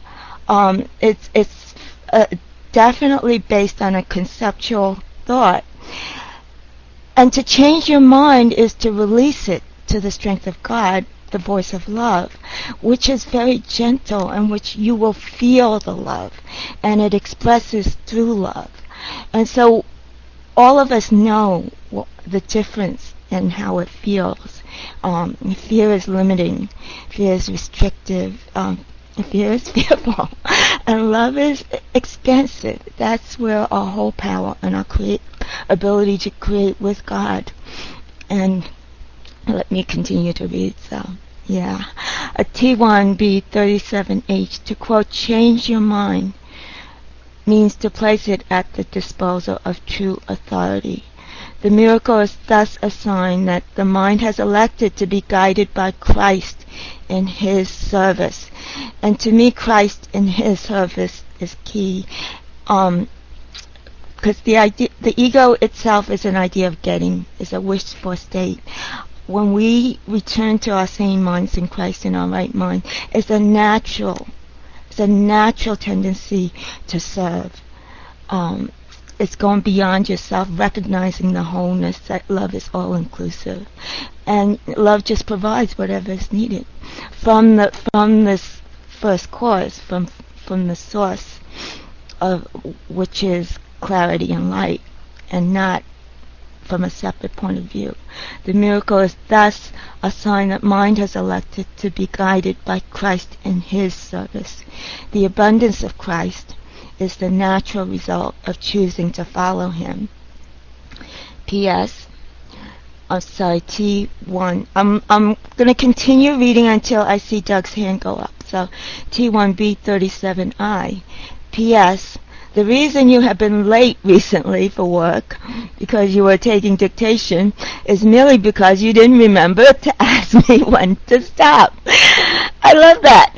S3: It's definitely based on a conceptual thought. And to change your mind is to release it to the strength of God, the voice of love, which is very gentle and which you will feel the love, and it expresses through love. And so all of us know the difference in how it feels. Fear is limiting. Fear is restrictive. Fear is fearful. And love is expansive. That's where our whole power and our ability to create with God. And let me continue to read. So, yeah. A T1B37H, to quote, change your mind means to place it at the disposal of true authority. The miracle is thus a sign that the mind has elected to be guided by Christ in His service. And to me, Christ in His service is key. Because the ego itself is an idea of getting, is a wish-for state. When we return to our sane minds in Christ, in our right mind, it's a natural tendency to serve. It's going beyond yourself, recognizing the wholeness that love is all-inclusive, and love just provides whatever is needed from this first cause, from the source of which is clarity and light, and not from a separate point of view. The miracle is thus a sign that mind has elected to be guided by Christ in His service. The abundance of Christ is the natural result of choosing to follow Him. P.S. I'm sorry, T1. I'm going to continue reading until I see Doug's hand go up. So, T1B37I. P.S. The reason you have been late recently for work, because you were taking dictation, is merely because you didn't remember to ask me when to stop. I love that.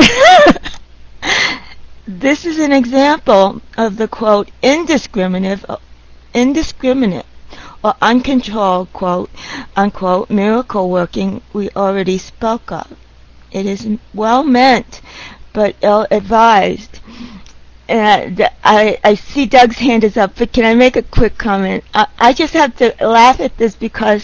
S3: This is an example of the, quote, indiscriminate or uncontrolled, quote, unquote, miracle working we already spoke of. It is well meant, but ill-advised. And I see Doug's hand is up, but can I make a quick comment? I just have to laugh at this because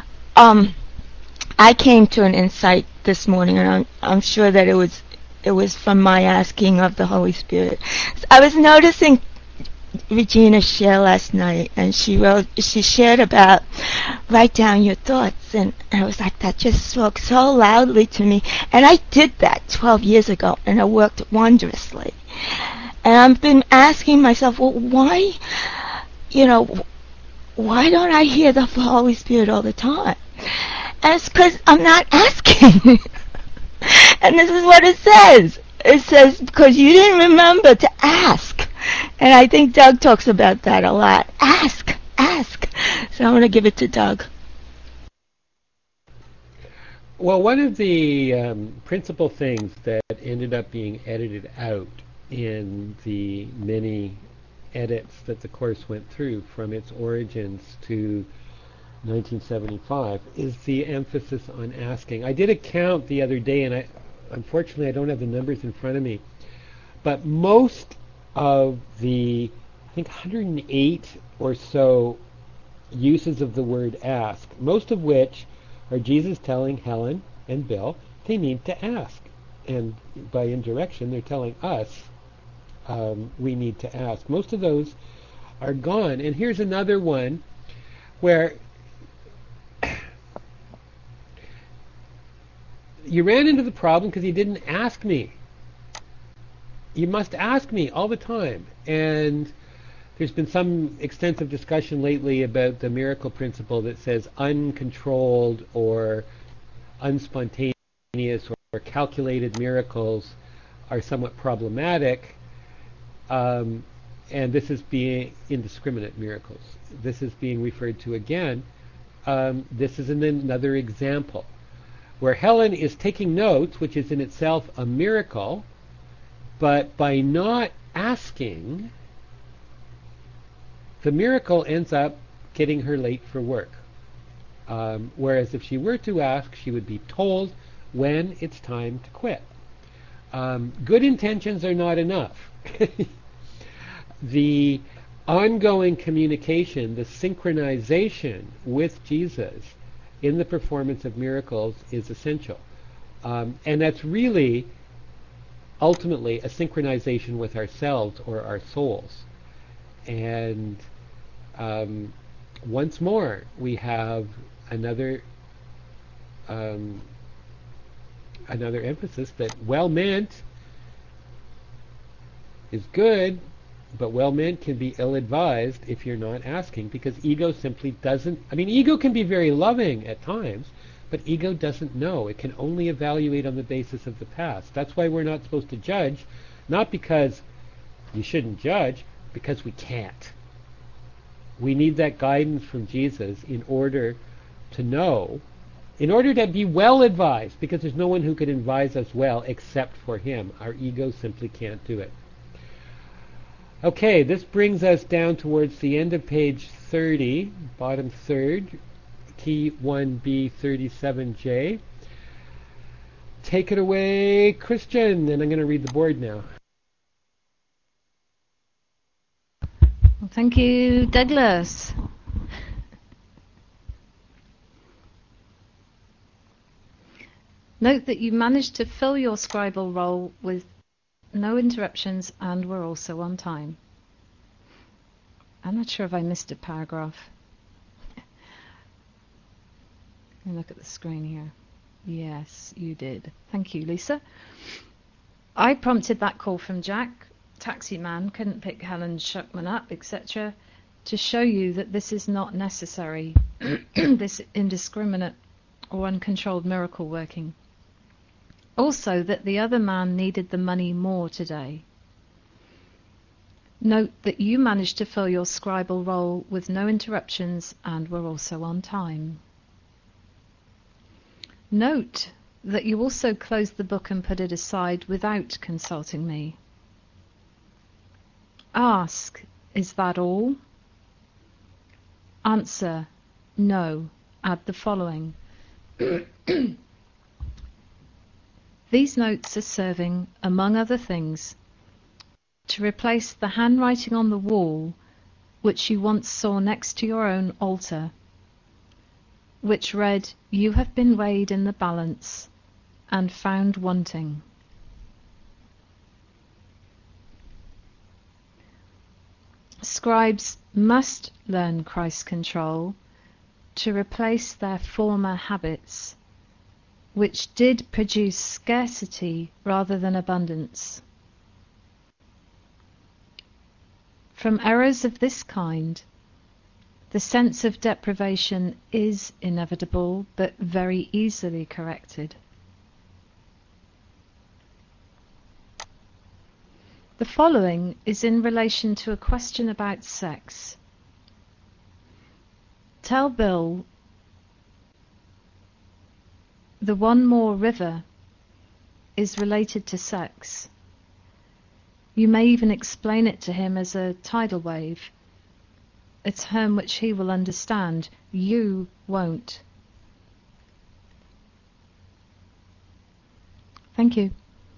S3: I came to an insight this morning, and I'm sure that it was from my asking of the Holy Spirit. I was noticing Regina share last night, and she shared about write down your thoughts, and I was like, that just spoke so loudly to me. And I did that 12 years ago, and it worked wondrously. And I've been asking myself, well, why don't I hear the Holy Spirit all the time? And it's because I'm not asking. And this is what it says. It says, because you didn't remember to ask. And I think Doug talks about that a lot. Ask. So I'm going to give it to Doug.
S1: Well, one of the principal things that ended up being edited out in the many edits that the Course went through from its origins to 1975 is the emphasis on asking. I did a count the other day, and unfortunately I don't have the numbers in front of me, but most of the, I think 108 or so uses of the word ask, most of which are Jesus telling Helen and Bill they need to ask. And by indirection, they're telling us we need to ask. Most of those are gone. And here's another one where you ran into the problem because you didn't ask me. You must ask me all the time. And there's been some extensive discussion lately about the miracle principle that says uncontrolled or unspontaneous or calculated miracles are somewhat problematic. And this is being indiscriminate miracles. This is being referred to again. This is another example where Helen is taking notes, which is in itself a miracle, but by not asking, the miracle ends up getting her late for work. Whereas if she were to ask, she would be told when it's time to quit. Good intentions are not enough. The ongoing communication, the synchronization with Jesus in the performance of miracles is essential. And that's really ultimately a synchronization with ourselves or our souls. And once more, we have another emphasis that well-meant is good, but well-meant can be ill-advised if you're not asking, because ego simply doesn't. I mean, ego can be very loving at times, but ego doesn't know. It can only evaluate on the basis of the past. That's why we're not supposed to judge, not because you shouldn't judge, because we can't. We need that guidance from Jesus in order to know, in order to be well advised, because there's no one who can advise us well except for him. Our ego simply can't do it. Okay, this brings us down towards the end of page 30, bottom third, key 1B 37J. Take it away, Christian, and I'm going to read the board now.
S5: Well, thank you, Douglas. Note that you managed to fill your scribal role with no interruptions and were also on time. I'm not sure if I missed a paragraph. Let me look at the screen here. Yes, you did. Thank you, Lisa. I prompted that call from Jack. Taxi man couldn't pick Helen Schuckman up, etc., to show you that this is not necessary, this indiscriminate or uncontrolled miracle working. Also, that the other man needed the money more today. Note that you managed to fill your scribal role with no interruptions and were also on time. Note that you also closed the book and put it aside without consulting me. Ask, is that all? Answer, no. Add the following. These notes are serving, among other things, to replace the handwriting on the wall which you once saw next to your own altar, which read, "You have been weighed in the balance and found wanting." Scribes must learn Christ control to replace their former habits, which did produce scarcity rather than abundance. From errors of this kind, the sense of deprivation is inevitable but very easily corrected. The following is in relation to a question about sex. Tell Bill the One More River is related to sex. You may even explain it to him as a tidal wave, a term which he will understand. You won't. Thank you.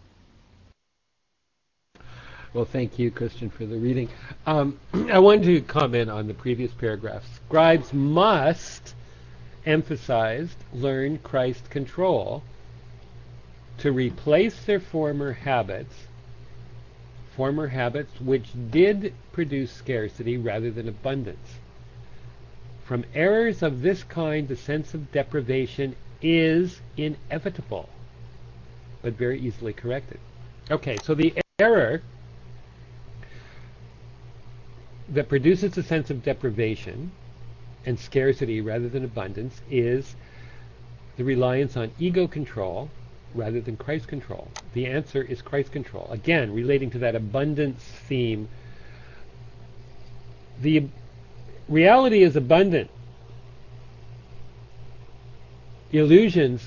S1: Well, thank you, Christian, for the reading. I wanted to comment on the previous paragraph. Scribes must emphasize, learn Christ control to replace their former habits which did produce scarcity rather than abundance. From errors of this kind, the sense of deprivation is inevitable, but very easily corrected. Okay, so the error that produces a sense of deprivation and scarcity rather than abundance is the reliance on ego control rather than Christ control. The answer is Christ control. Again, relating to that abundance theme, the reality is abundant. Illusions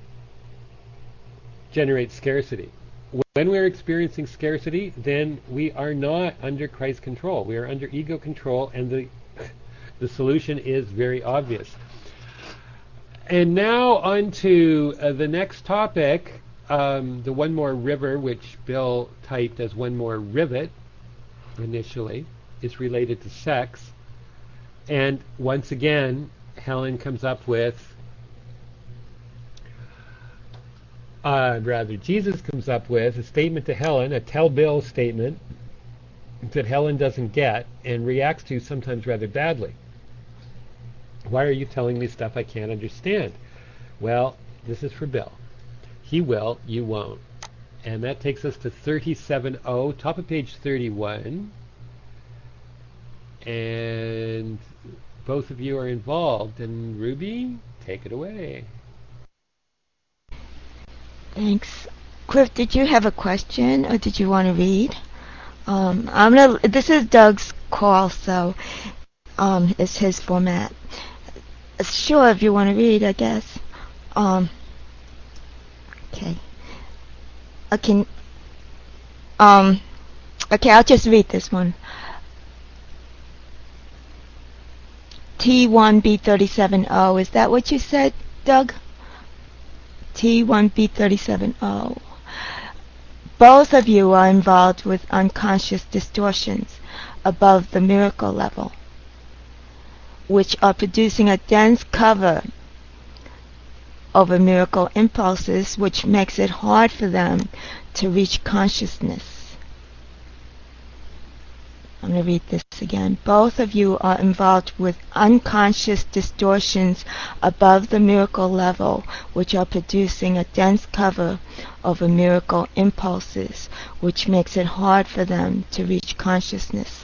S1: generate scarcity. When we're experiencing scarcity, then we are not under Christ control. We are under ego control, and the solution is very obvious. And now on to the next topic, the One More River, which Bill typed as One More Rivet initially, is related to sex. And once again, Helen comes up with, Jesus comes up with a statement to Helen, a tell Bill statement that Helen doesn't get and reacts to sometimes rather badly. Why are you telling me stuff I can't understand? Well, this is for Bill. He will, you won't. And that takes us to 37.0, top of page 31. And both of you are involved. And Ruby, take it away.
S3: Thanks. Cliff, did you have a question or did you want to read? This is Doug's call, so it's his format. Sure, if you want to read, I guess. Okay. Okay. Okay, I'll just read this one. T1B37O, is that what you said, Doug? T1B37O. Both of you are involved with unconscious distortions above the miracle level, which are producing a dense cover over miracle impulses, which makes it hard for them to reach consciousness. I'm going to read this again. Both of you are involved with unconscious distortions above the miracle level, which are producing a dense cover over miracle impulses, which makes it hard for them to reach consciousness.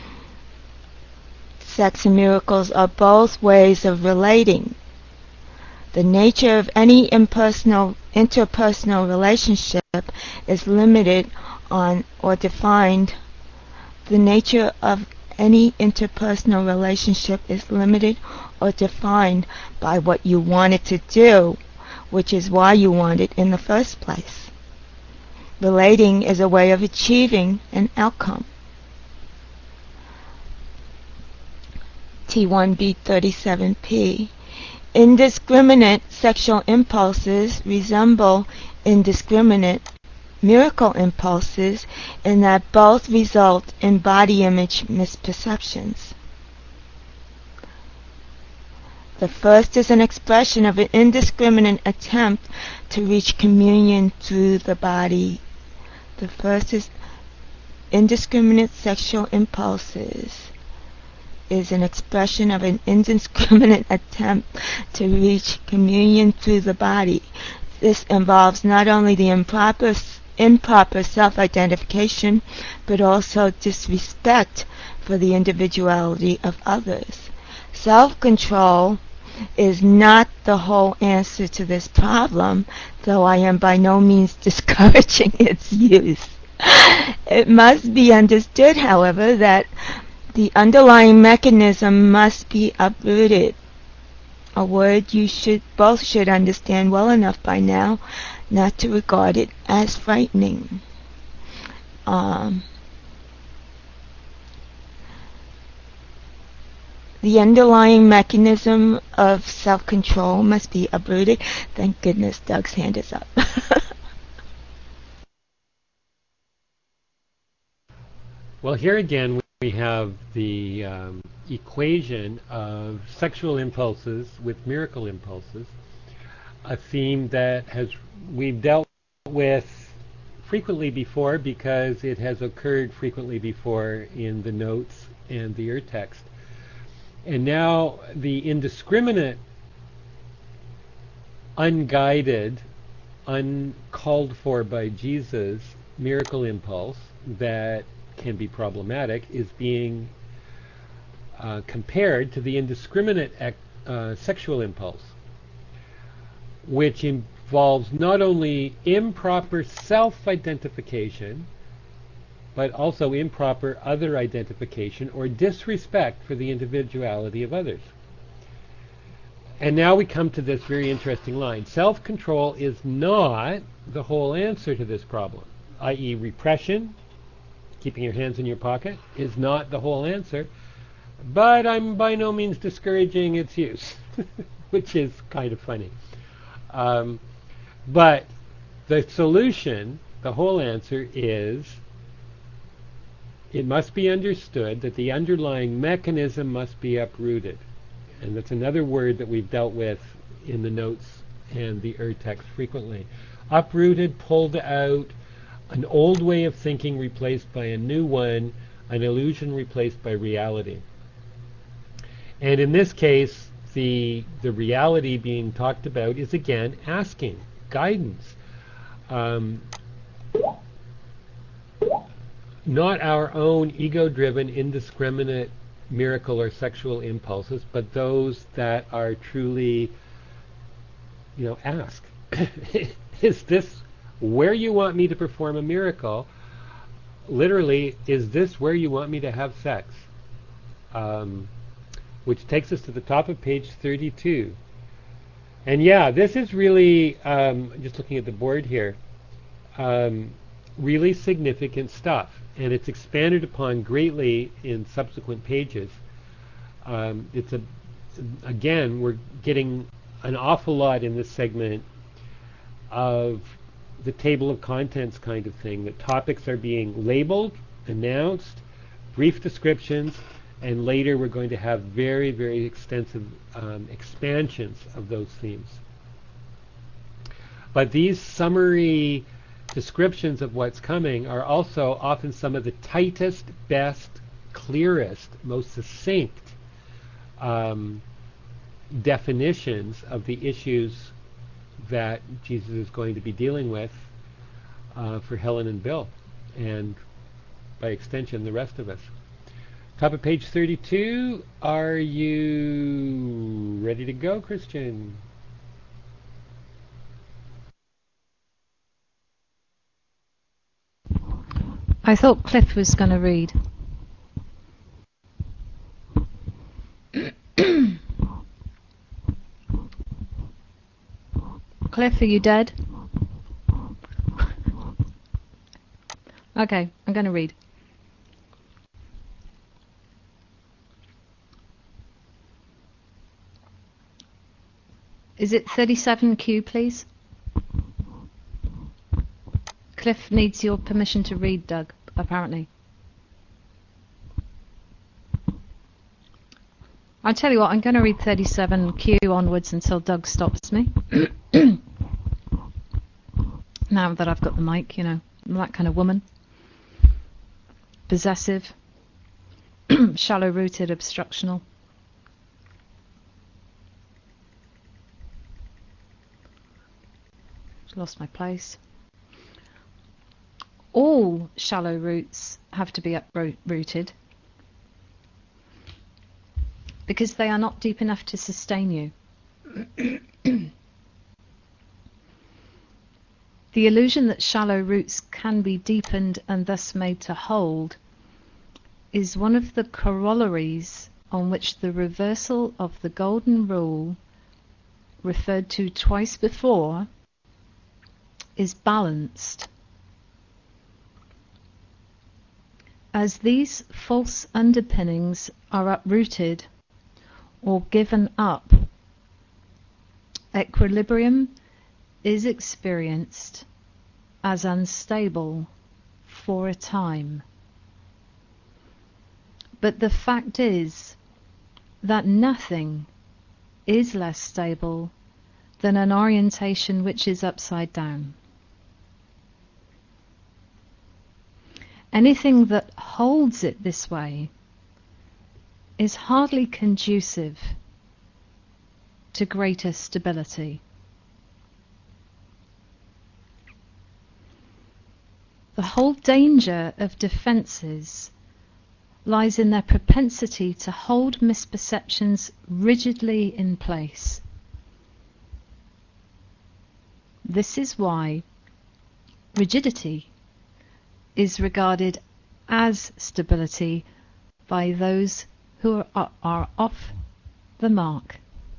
S3: Sex and miracles are both ways of relating. The nature of any interpersonal relationship is limited on or defined. The nature of any interpersonal relationship is limited or defined by what you want it to do, which is why you want it in the first place. Relating is a way of achieving an outcome. T1B37P. Indiscriminate sexual impulses resemble indiscriminate miracle impulses in that both result in body image misperceptions. The first is an expression of an indiscriminate attempt to reach communion through the body. The first is indiscriminate sexual impulses is an expression of an indiscriminate attempt to reach communion through the body. This involves not only the improper self-identification, but also disrespect for the individuality of others. Self-control is not the whole answer to this problem, though I am by no means discouraging its use. It must be understood, however, that the underlying mechanism must be uprooted, a word you both should understand well enough by now not to regard it as frightening. The underlying mechanism of self-control must be uprooted. Thank goodness Doug's hand is up.
S1: Well, here again we have the equation of sexual impulses with miracle impulses, a theme that we've dealt with frequently before because it has occurred frequently before in the notes and the text. And now the indiscriminate, unguided, uncalled for by Jesus miracle impulse that can be problematic is being compared to the indiscriminate sexual impulse, which involves not only improper self-identification, but also improper other identification or disrespect for the individuality of others. And now we come to this very interesting line. Self-control is not the whole answer to this problem, i.e. repression, keeping your hands in your pocket, is not the whole answer, but I'm by no means discouraging its use, which is kind of funny. But the solution, the whole answer is it must be understood that the underlying mechanism must be uprooted. And that's another word that we've dealt with in the notes and the text frequently. Uprooted, pulled out, an old way of thinking replaced by a new one, an illusion replaced by reality. And in this case, the reality being talked about is again asking, guidance. Not our own ego-driven, indiscriminate miracle or sexual impulses, but those that are truly, ask. Is this where you want me to perform a miracle? Literally, is this where you want me to have sex? Which takes us to the top of page 32. And yeah, this is really, just looking at the board here, really significant stuff. And it's expanded upon greatly in subsequent pages. Again, we're getting an awful lot in this segment of the table of contents kind of thing. The topics are being labeled, announced, brief descriptions, and later we're going to have very, very extensive expansions of those themes. But these summary descriptions of what's coming are also often some of the tightest, best, clearest, most succinct definitions of the issues that Jesus is going to be dealing with for Helen and Bill, and by extension the rest of us. Top of page 32. Are you ready to go, Christian?
S5: I thought Cliff was going to read. Cliff, are you dead? Okay, I'm going to read. Is it 37Q, please? Cliff needs your permission to read, Doug, apparently. I'll tell you what, I'm going to read 37Q onwards until Doug stops me. Now that I've got the mic, I'm that kind of woman. Possessive. Shallow-rooted, obstructional. Lost my place. All shallow roots have to be uprooted because they are not deep enough to sustain you. The illusion that shallow roots can be deepened and thus made to hold is one of the corollaries on which the reversal of the golden rule referred to twice before is balanced. As these false underpinnings are uprooted or given up, equilibrium is experienced as unstable for a time. But the fact is that nothing is less stable than an orientation which is upside down. Anything that holds it this way is hardly conducive to greater stability. The whole danger of defenses lies in their propensity to hold misperceptions rigidly in place. This is why rigidity is regarded as stability by those who are off the mark.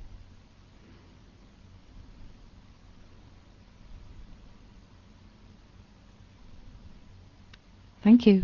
S5: Thank you.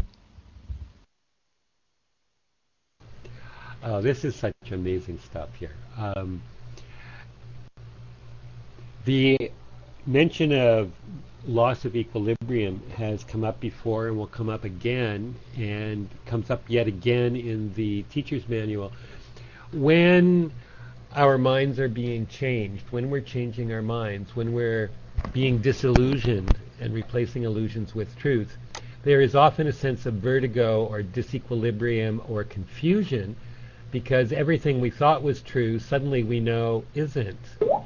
S1: Oh, this is such amazing stuff here. The mention of loss of equilibrium has come up before and will come up again, and comes up yet again in the teacher's manual. When our minds are being changed, when we're changing our minds, when we're being disillusioned and replacing illusions with truth, there is often a sense of vertigo or disequilibrium or confusion, because everything we thought was true suddenly we know isn't.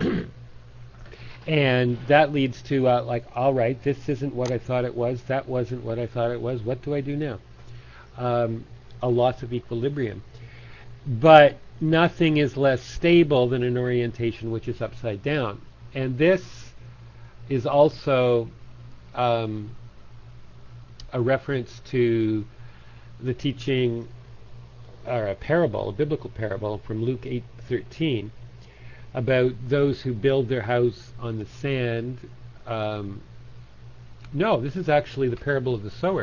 S1: And that leads to like, all right, this isn't what I thought it was, that wasn't what I thought it was, what do I do now? A loss of equilibrium. But nothing is less stable than an orientation which is upside down. And this is also a reference to the teaching, or a parable, a biblical parable from Luke 8:13, about those who build their house on the sand. No, this is actually the parable of the sower.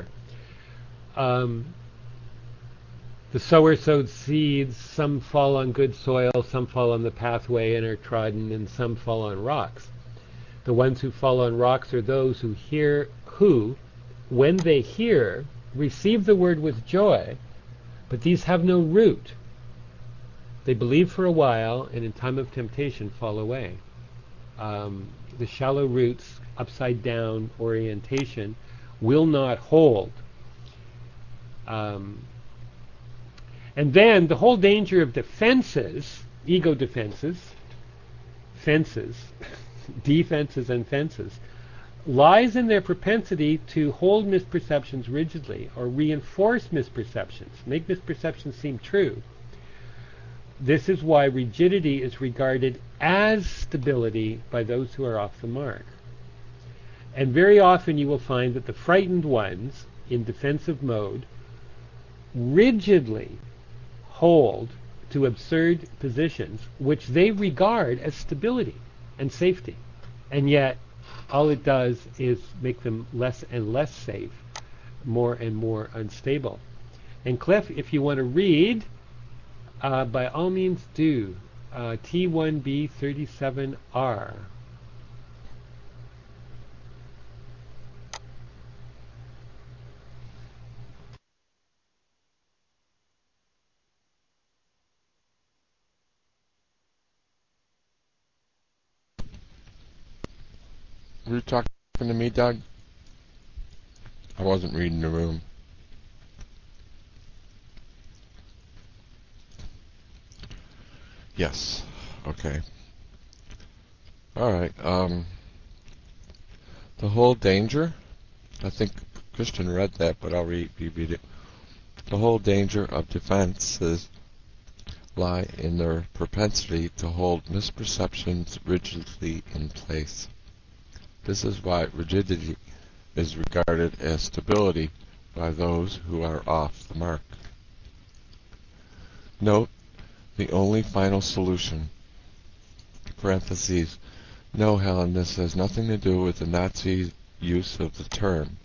S1: The sower sowed seeds. Some fall on good soil, some fall on the pathway and are trodden, and some fall on rocks. The ones who fall on rocks are those who when they hear, receive the word with joy, but these have no root. They believe for a while, and in time of temptation fall away. The shallow roots, upside down orientation, will not hold. And then the whole danger of defenses, ego defenses, fences, defenses and fences, lies in their propensity to hold misperceptions rigidly, or reinforce misperceptions, make misperceptions seem true. This is why rigidity is regarded as stability by those who are off the mark. And very often you will find that the frightened ones in defensive mode rigidly hold to absurd positions which they regard as stability and safety. And yet all it does is make them less and less safe, more and more unstable. And Cliff, if you want to read, by all means do. T1B 37R.
S7: Were you talking to me, Doug? I wasn't reading the room. Yes. Okay. All right. The whole danger, I think Christian read that, but I'll reread it. The whole danger of defenses lie in their propensity to hold misperceptions rigidly in place. This is why rigidity is regarded as stability by those who are off the mark. Note the only final solution, parentheses. No, Helen, this has nothing to do with the Nazi use of the term,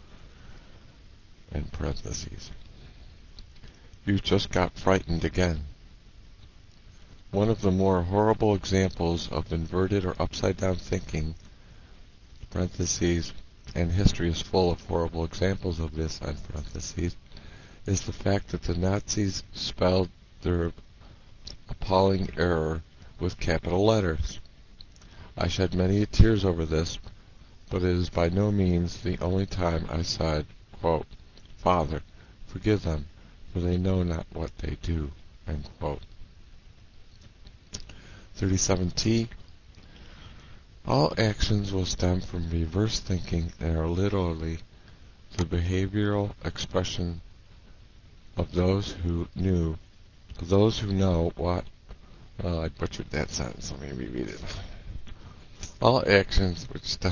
S7: in parentheses. You just got frightened again. One of the more horrible examples of inverted or upside-down thinking, parentheses, and history is full of horrible examples of this, in parentheses, is the fact that the Nazis spelled their appalling error with capital letters. I shed many tears over this, but it is by no means the only time I said, quote, Father, forgive them, for they know not what they do, end quote. 37T. All actions will stem from reverse thinking and are literally the behavioral expression of those who know what. I butchered that sentence. Let me reread it. All actions which stem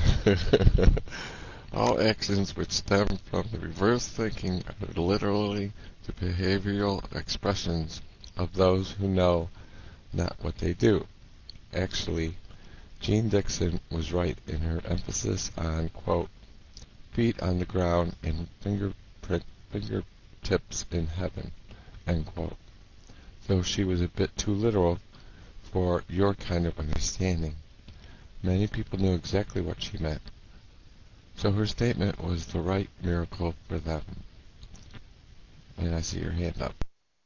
S7: from the reverse thinking are literally the behavioral expressions of those who know not what they do. Actually, Jean Dixon was right in her emphasis on, quote, feet on the ground and fingertips in heaven, end quote, though she was a bit too literal for your kind of understanding. Many people knew exactly what she meant. So her statement was the right miracle for them. And I see your hand up.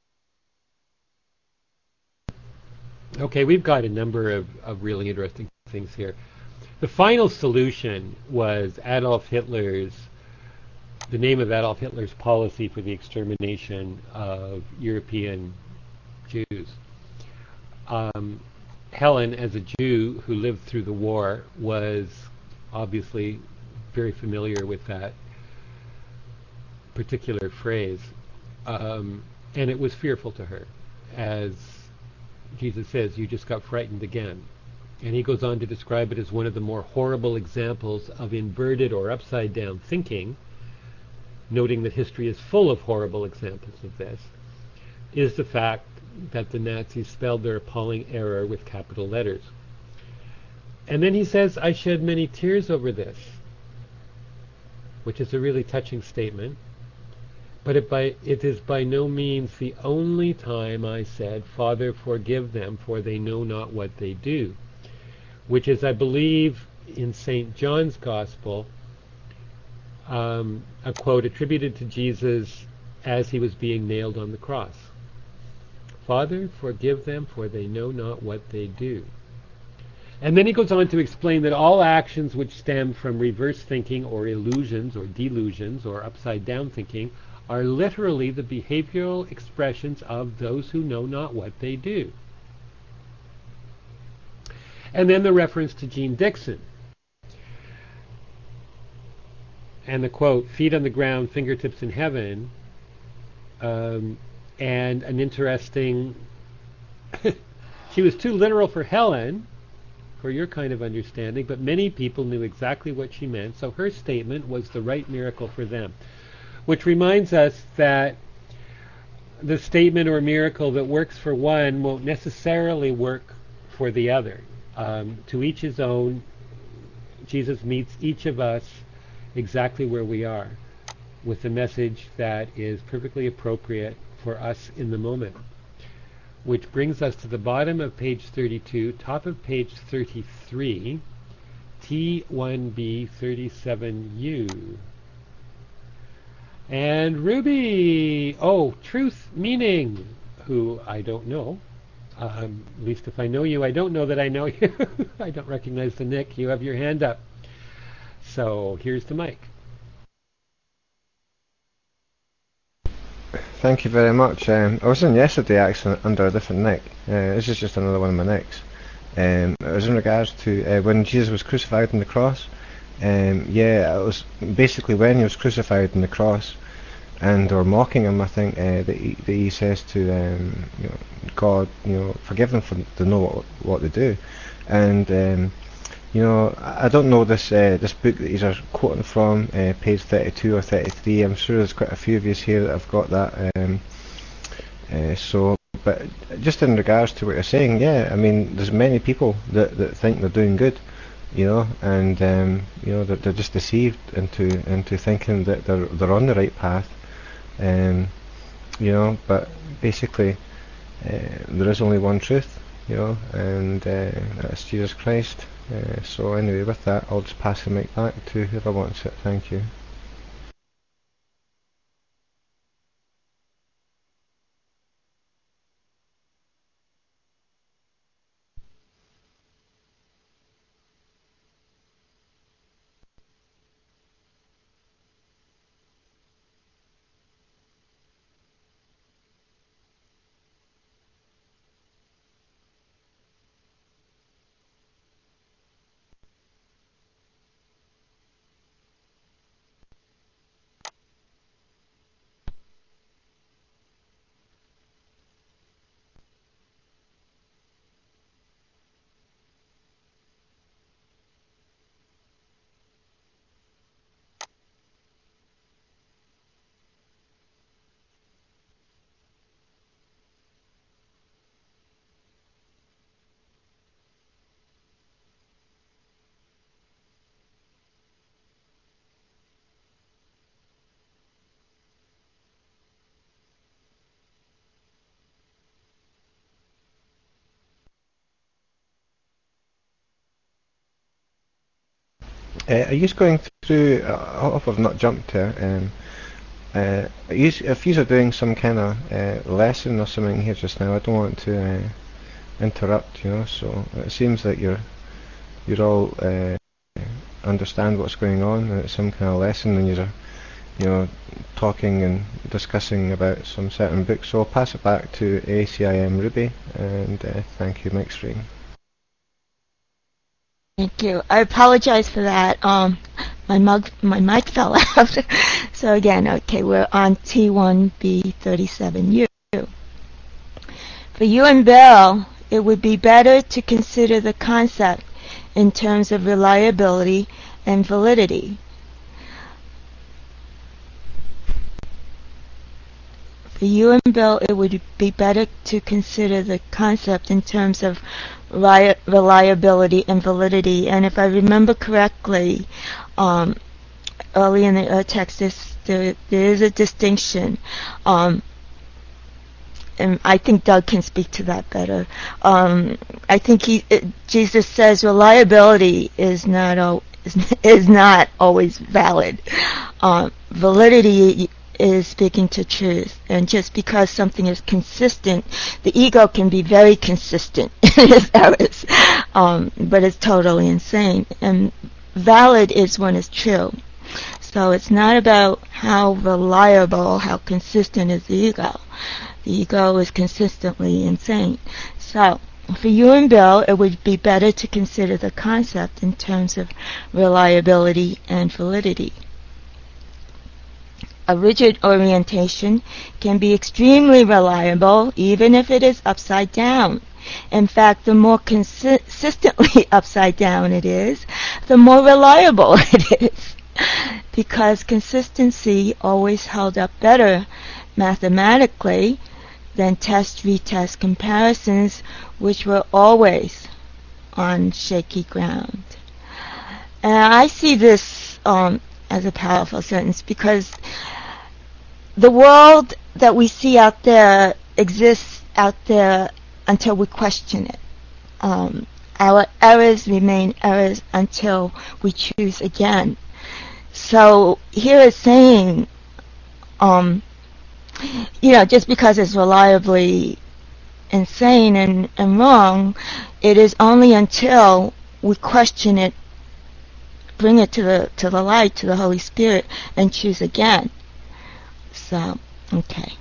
S1: Okay, we've got a number of really interesting things here. The final solution was the name of Adolf Hitler's policy for the extermination of European Jews. Helen, as a Jew who lived through the war, was obviously very familiar with that particular phrase. And it was fearful to her. As Jesus says, you just got frightened again. And he goes on to describe it as one of the more horrible examples of inverted or upside down thinking, noting that history is full of horrible examples of this, is the fact that the Nazis spelled their appalling error with capital letters. And then he says, I shed many tears over this, which is a really touching statement. But it is by no means the only time I said, Father, forgive them, for they know not what they do, which is, I believe, in St. John's Gospel, a quote attributed to Jesus as he was being nailed on the cross. Father, forgive them, for they know not what they do. And then he goes on to explain that all actions which stem from reverse thinking or illusions or delusions or upside down thinking are literally the behavioral expressions of those who know not what they do. And then the reference to Jean Dixon. And the quote, feet on the ground, fingertips in heaven. And an interesting... she was too literal for Helen, for your kind of understanding, but many people knew exactly what she meant, so her statement was the right miracle for them. Which reminds us that the statement or miracle that works for one won't necessarily work for the other. To each his own. Jesus meets each of us exactly where we are, with a message that is perfectly appropriate for us in the moment. Which brings us to the bottom of page 32, top of page 33, T1B 37U. And Ruby, truth meaning, who I don't know. At least if I know you, I don't know that I know you. I don't recognize the nick. You have your hand up. So here's the mic.
S8: Thank you very much. I was in yesterday actually under a different nick. This is just another one of my nicks. It was in regards to when Jesus was crucified on the cross. It was basically when he was crucified on the cross, and or mocking him. I think that he says to God, forgive them for they know what they do, and I don't know this book that he's quoting from, page 32 or 33. I'm sure there's quite a few of you here that have got that. But just in regards to what you're saying, I mean, there's many people that think they're doing good, and they're just deceived into thinking that they're on the right path, But basically, there is only one truth, and that's Jesus Christ. So anyway, with that, I'll just pass the mic back to whoever wants it. Thank you. Are you going to, I hope I've not jumped here. If you are doing some kind of lesson or something here just now, I don't want to interrupt. So it seems that you're all understand what's going on, and it's some kind of lesson, and you're talking and discussing about some certain book. So I'll pass it back to ACIM Ruby, and thank you, Mike Stream.
S3: Thank you. I apologize for that. My mic fell out. So again, okay, we're on T1B37U. For you and Bill, it would be better to consider the concept in terms of reliability and validity. For you and Bill, it would be better to consider the concept in terms of reliability and validity. And if I remember correctly, early in the text, there is a distinction. And I think Doug can speak to that better. I think Jesus says reliability is not always valid. Validity is speaking to truth, and just because something is consistent, the ego can be very consistent in its errors, but it's totally insane. And valid is when it's true. So it's not about how reliable, how consistent is the ego. The ego is consistently insane. So for you and Bill, it would be better to consider the concept in terms of reliability and validity. A rigid orientation can be extremely reliable even if it is upside down. In fact, the more consistently upside down it is, the more reliable it is. Because consistency always held up better mathematically than test-retest comparisons, which were always on shaky ground. And I see this as a powerful sentence because the world that we see out there exists out there until we question it. Our errors remain errors until we choose again. So here it's saying, just because it's reliably insane and wrong, it is only until we question it, bring it to the light, to the Holy Spirit, and choose again. So, okay.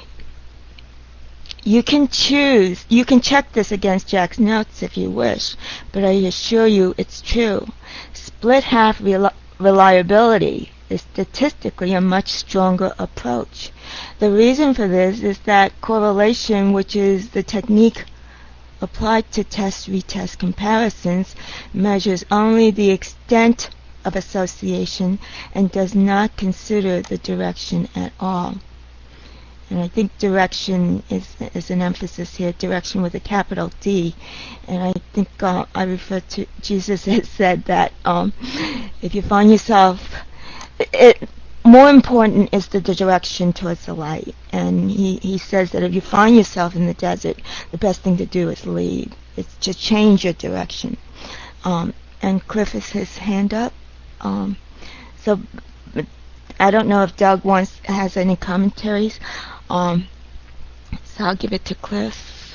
S3: You can check this against Jack's notes if you wish, but I assure you it's true. Split half reliability is statistically a much stronger approach. The reason for this is that correlation, which is the technique applied to test-retest comparisons, measures only the extent of association and does not consider the direction at all. And I think direction is an emphasis here, direction with a capital D. And I think I refer to Jesus has said that if you find yourself, more important is the direction towards the light. And he says that if you find yourself in the desert, the best thing to do is leave. It's to change your direction. And Cliff has his hand up. So I don't know if Doug has any commentaries. So I'll give it to Cliff.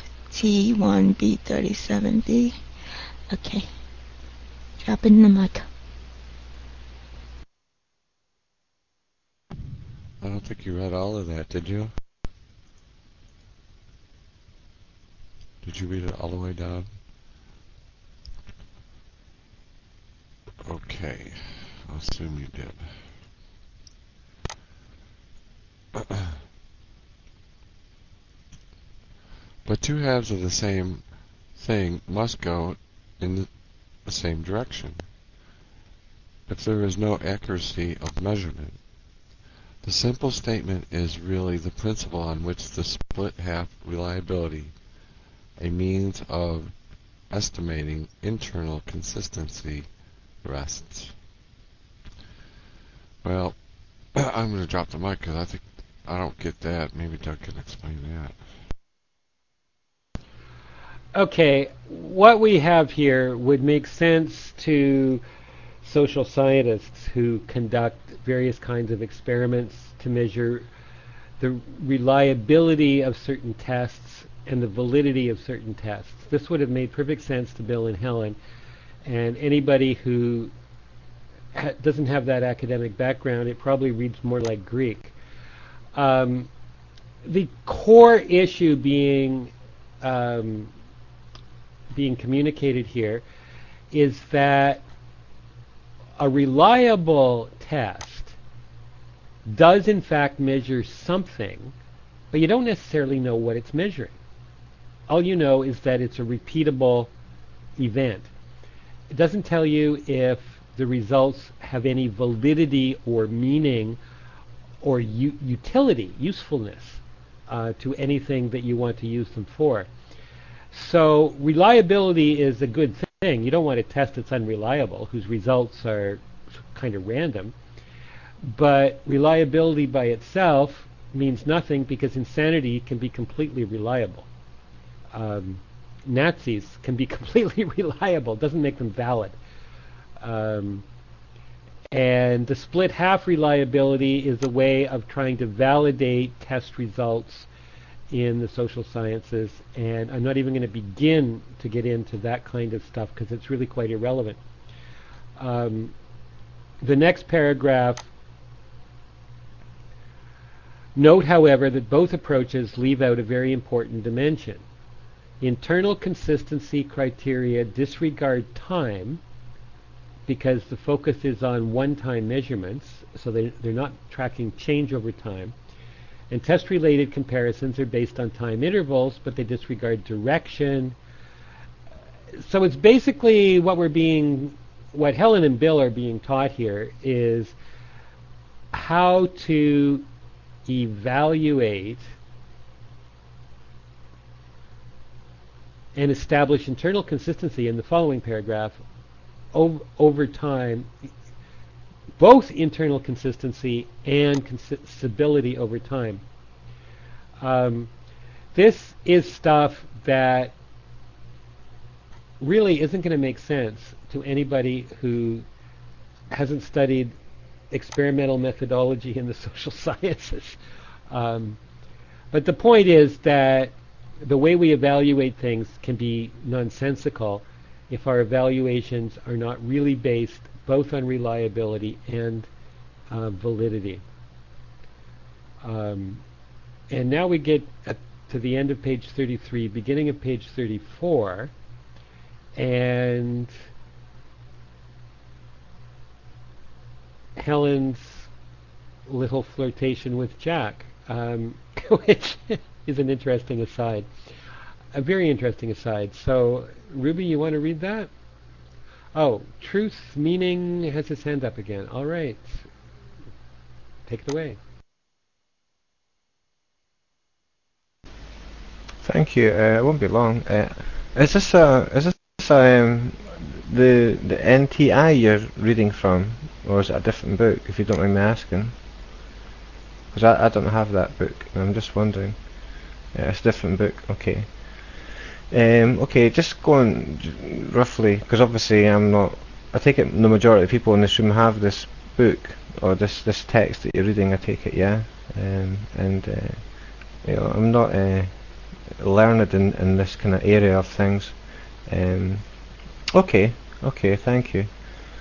S3: T1B37B. Okay. Drop it in the mic.
S7: I don't think you read all of that, did you? Did you read it all the way down? Okay. I'll assume you did. But two halves of the same thing must go in the same direction. If there is no accuracy of measurement, the simple statement is really the principle on which the split half reliability, a means of estimating internal consistency, rests. Well, I'm going to drop the mic because I think I don't get that. Maybe Doug can explain that.
S1: Okay, what we have here would make sense to social scientists who conduct various kinds of experiments to measure the reliability of certain tests and the validity of certain tests. This would have made perfect sense to Bill and Helen, and anybody who doesn't have that academic background, it probably reads more like Greek. The core issue being communicated here is that a reliable test does in fact measure something, but you don't necessarily know what it's measuring. All you know is that it's a repeatable event. It doesn't tell you if the results have any validity or meaning or utility, usefulness to anything that you want to use them for. So reliability is a good thing. You don't want a test that's unreliable, whose results are kind of random. But reliability by itself means nothing, because insanity can be completely reliable. Nazis can be completely reliable. Doesn't make them valid. And the split half reliability is a way of trying to validate test results in the social sciences, and I'm not even going to begin to get into that kind of stuff because it's really quite irrelevant. The next paragraph, note, however, that both approaches leave out a very important dimension. Internal consistency criteria disregard time because the focus is on one-time measurements, so they're not tracking change over time. And test-related comparisons are based on time intervals, but they disregard direction. So it's basically what Helen and Bill are being taught here is how to evaluate and establish internal consistency in the following paragraph over time, both internal consistency and stability over time. This is stuff that really isn't going to make sense to anybody who hasn't studied experimental methodology in the social sciences. But the point is that the way we evaluate things can be nonsensical if our evaluations are not really based both on reliability and validity. And now we get to the end of page 33, beginning of page 34, and Helen's little flirtation with Jack, which is an interesting aside, a very interesting aside. So, Ruby, you want to read that? Oh, Truth Meaning has his hand up again. All right. Take it away.
S8: Thank you. It won't be long. Is this the NTI you're reading from, or is it a different book? If you don't mind me asking, because I don't have that book, and I'm just wondering. Yeah, it's a different book. Okay. Okay, just going roughly, because obviously I take it the majority of people in this room have this book, or this text that you're reading, I take it, yeah? I'm not learned in this kind of area of things. Okay, thank you.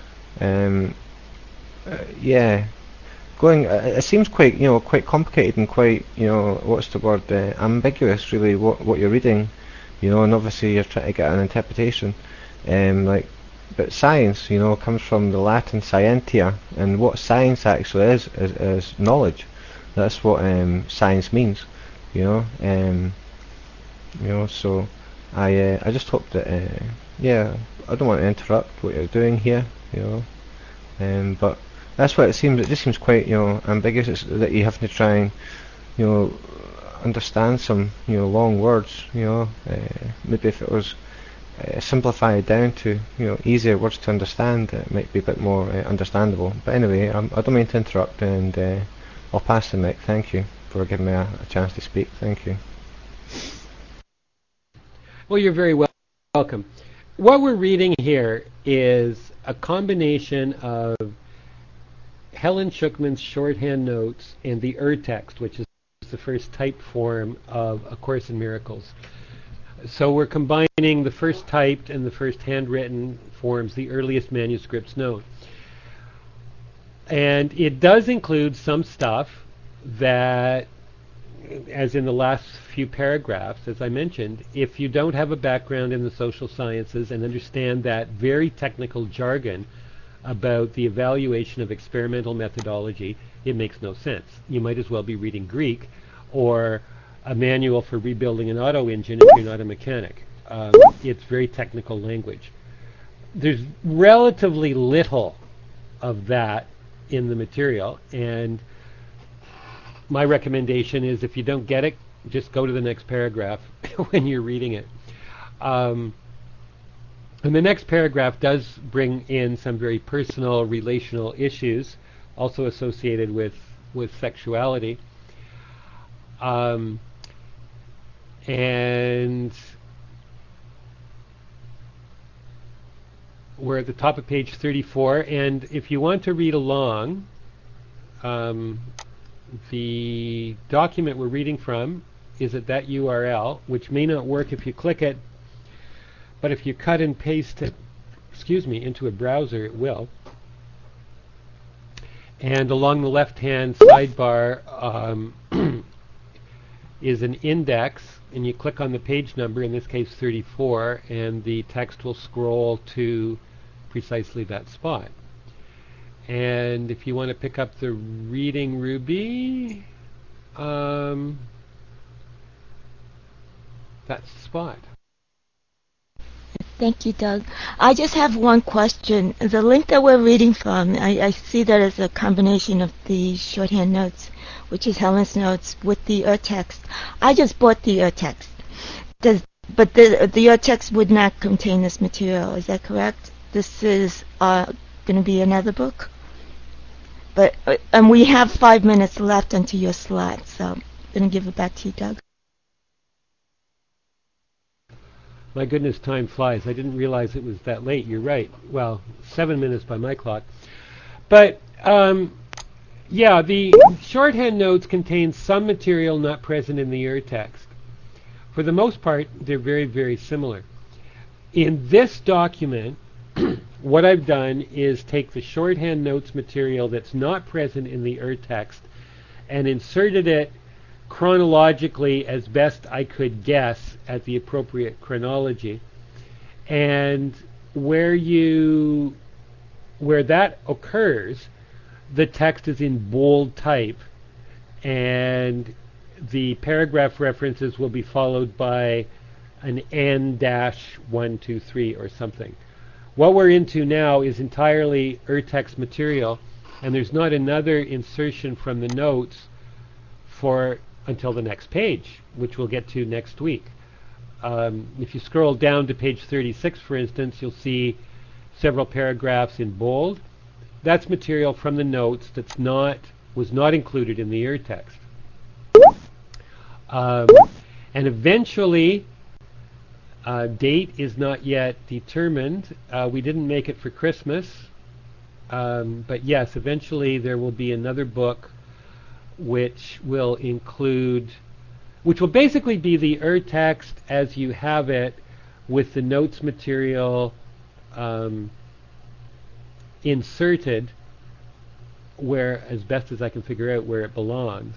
S8: Yeah, it seems quite, quite complicated and quite, what's the word, ambiguous, really, what you're reading. And obviously you're trying to get an interpretation, but science, comes from the Latin scientia, and what science actually is knowledge. That's what science means, So I just hope that, I don't want to interrupt what you're doing here, but that's what it seems. It just seems quite, ambiguous. It's that you have to try and, understand some long words, maybe if it was simplified down to easier words to understand, it might be a bit more understandable. But anyway, I don't mean to interrupt, and I'll pass the mic. Thank you for giving me a chance to speak. Thank you.
S1: Well, you're very welcome. what we're reading here is a combination of Helen Schuckman's shorthand notes and the Urtext, which is the first typed form of A Course in Miracles. So we're combining the first typed and the first handwritten forms, the earliest manuscripts known. And it does include some stuff that, as in the last few paragraphs, as I mentioned, if you don't have a background in the social sciences and understand that very technical jargon about the evaluation of experimental methodology, it makes no sense. You might as well be reading Greek or a manual for rebuilding an auto engine if you're not a mechanic. It's very technical language. There's relatively little of that in the material, and my recommendation is if you don't get it, just go to the next paragraph when you're reading it. And the next paragraph does bring in some very personal relational issues, also associated with sexuality. And we're at the top of page 34, and if you want to read along, the document we're reading from is at that URL, which may not work if you click it, but if you cut and paste it, into a browser, it will. And along the left-hand sidebar is an index, and you click on the page number, in this case 34, and the text will scroll to precisely that spot. And if you want to pick up the Reading Ruby, that's the spot.
S3: Thank you, Doug. I just have one question. The link that we're reading from, I see that as a combination of the shorthand notes, which is Helen's notes, with the Urtext. I just bought the Urtext. But the Urtext would not contain this material. Is that correct? This is going to be another book? But and we have 5 minutes left until your slot, so I'm going to give it back to you, Doug.
S1: My goodness, time flies. I didn't realize it was that late. You're right. Well, 7 minutes by my clock. But, yeah, the shorthand notes contain some material not present in the Urtext. For the most part, they're very, very similar. In this document, what I've done is take the shorthand notes material that's not present in the Urtext and inserted it chronologically as best I could guess at the appropriate chronology. And where that occurs, the text is in bold type, and the paragraph references will be followed by an N-123 or something. What we're into now is entirely Urtext material, and there's not another insertion from the notes until the next page, which we'll get to next week. If you scroll down to page 36, for instance, you'll see several paragraphs in bold. That's material from the notes was not included in the Urtext. And eventually, date is not yet determined. We didn't make it for Christmas, but yes, eventually there will be another book which will basically be the Urtext as you have it, with the notes material inserted where, as best as I can figure out, where it belongs,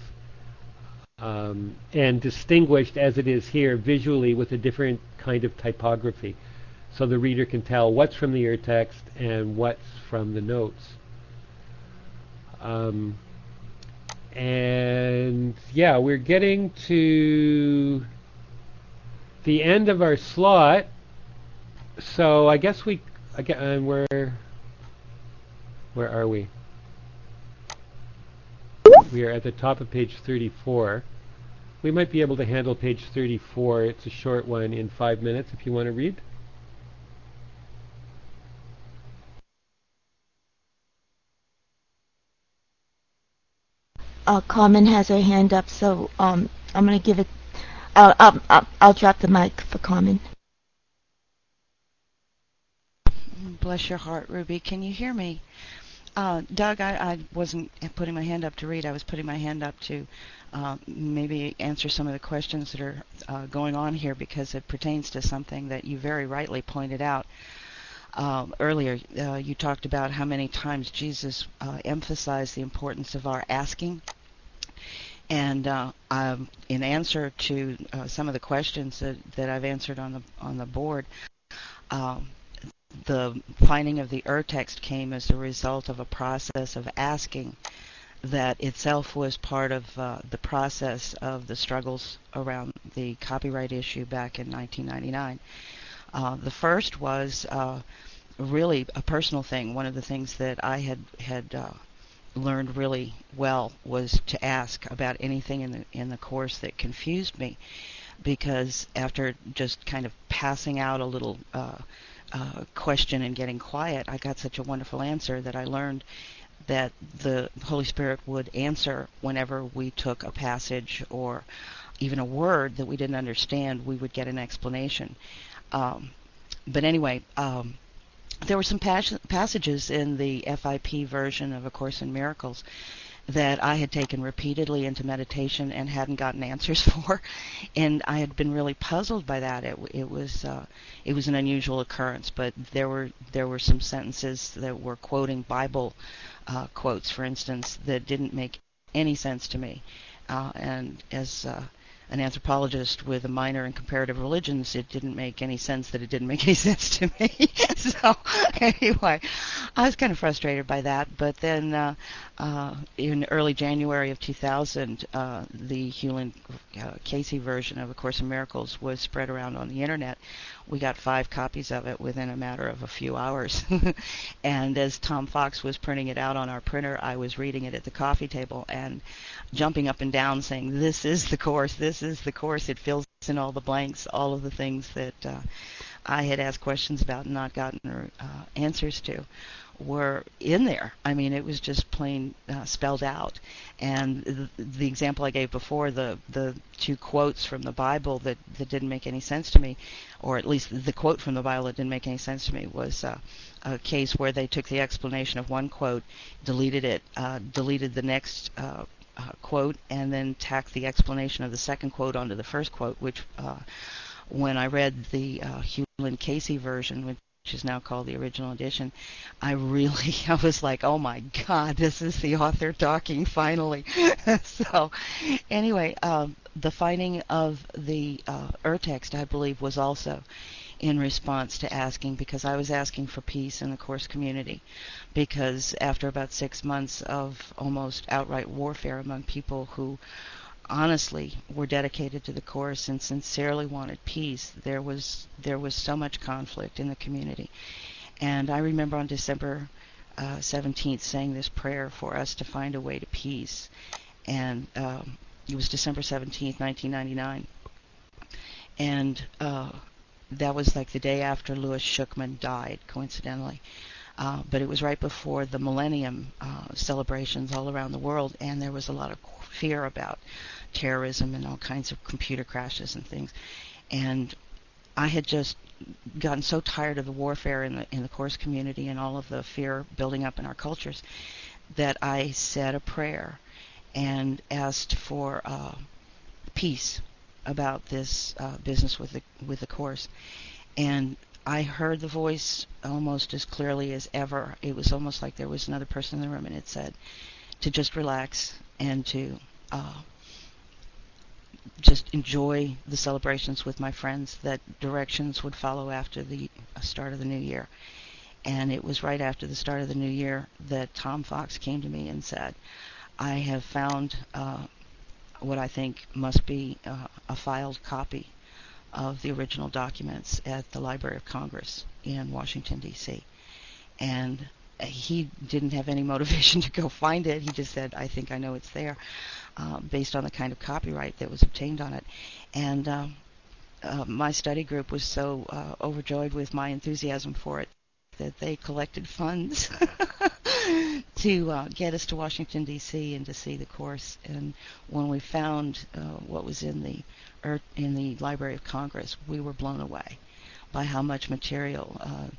S1: and distinguished as it is here visually with a different kind of typography, so the reader can tell what's from the Urtext and what's from the notes. And yeah, we're getting to the end of our slot, so I guess where are we? We are at the top of page 34. We might be able to handle page 34. It's a short one, in 5 minutes if you want to read.
S3: Carmen has her hand up, so I'm going to give it. I'll drop the mic for Carmen.
S9: Bless your heart, Ruby. Can you hear me? Doug, I wasn't putting my hand up to read. I was putting my hand up to maybe answer some of the questions that are going on here, because it pertains to something that you very rightly pointed out. Earlier, you talked about how many times Jesus emphasized the importance of our asking. And in answer to some of the questions that I've answered on the board, the finding of the text came as a result of a process of asking that itself was part of the process of the struggles around the copyright issue back in 1999. The first was really a personal thing. One of the things that I had learned really well was to ask about anything in the course that confused me, because after just kind of passing out a little question and getting quiet, I got such a wonderful answer that I learned that the Holy Spirit would answer whenever we took a passage or even a word that we didn't understand. We would get an explanation. But anyway, there were some passages in the FIP version of A Course in Miracles that I had taken repeatedly into meditation and hadn't gotten answers for, and I had been really puzzled by that. It was an unusual occurrence, but there were some sentences that were quoting Bible quotes, for instance, that didn't make any sense to me. And as an anthropologist with a minor in comparative religions, it didn't make any sense that it didn't make any sense to me. So anyway, I was kind of frustrated by that. But then in early January of 2000, the Hewlin Casey version of A Course in Miracles was spread around on the internet. We got 5 copies of it within a matter of a few hours. And as Tom Fox was printing it out on our printer, I was reading it at the coffee table and jumping up and down saying, "This is the Course, this is the Course." It fills in all the blanks, all of the things that I had asked questions about and not gotten answers to were in there. I mean, it was just plain spelled out. And the example I gave before, the 2 quotes from the Bible that didn't make any sense to me, or at least the quote from the Bible that didn't make any sense to me, was a case where they took the explanation of one quote, deleted it, deleted the next quote, and then tacked the explanation of the second quote onto the first quote, which when I read the Hewlin Casey version, which is now called the original edition, I was like, oh my God, this is the author talking finally. So anyway, the finding of the text, I believe, was also in response to asking, because I was asking for peace in the Course community, because after about 6 months of almost outright warfare among people who honestly were dedicated to the Course and sincerely wanted peace, there was so much conflict in the community. And I remember on December 17th saying this prayer for us to find a way to peace. And it was December 17th, 1999. And that was like the day after Louis Schuchman died, coincidentally. But it was right before the Millennium celebrations all around the world, and there was a lot of fear about terrorism and all kinds of computer crashes and things. And I had just gotten so tired of the warfare in the Course community and all of the fear building up in our cultures that I said a prayer and asked for peace about this business with the Course. And I heard the voice almost as clearly as ever. It was almost like there was another person in the room, and it said to just relax and to just enjoy the celebrations with my friends, that directions would follow after the start of the new year. And it was right after the start of the new year that Tom Fox came to me and said, I have found what I think must be a filed copy of the original documents at the Library of Congress in Washington, D.C. And he didn't have any motivation to go find it. He just said, I think I know it's there, based on the kind of copyright that was obtained on it. And my study group was so overjoyed with my enthusiasm for it that they collected funds to get us to Washington, D.C. and to see the Course. And when we found what was in the Library of Congress, we were blown away by how much material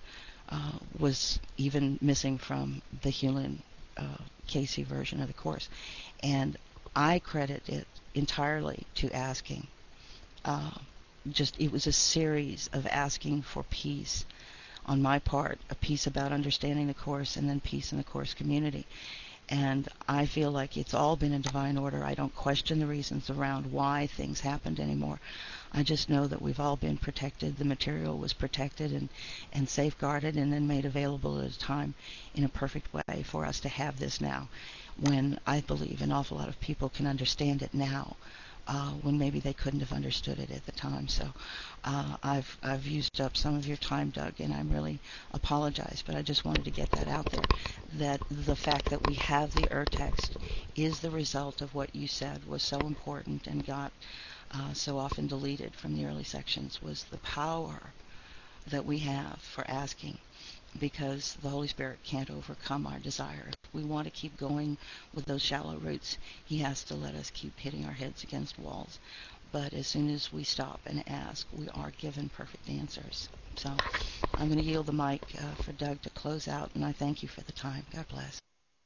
S9: was even missing from the Hewlin Casey version of the Course. And I credit it entirely to asking. It was a series of asking for peace on my part, a peace about understanding the Course, and then peace in the Course community. And I feel like it's all been in divine order. I don't question the reasons around why things happened anymore. I just know that we've all been protected. The material was protected and safeguarded and then made available at a time in a perfect way for us to have this now, when I believe an awful lot of people can understand it now, when maybe they couldn't have understood it at the time. So I've used up some of your time, Doug, and I really apologize, but I just wanted to get that out there, that the fact that we have the text is the result of what you said was so important and got so often deleted from the early sections, was the power that we have for asking, because the Holy Spirit can't overcome our desire. If we want to keep going with those shallow roots, He has to let us keep hitting our heads against walls. But as soon as we stop and ask, we are given perfect answers. So I'm going to yield the mic for Doug to close out, and I thank you for the time. God bless.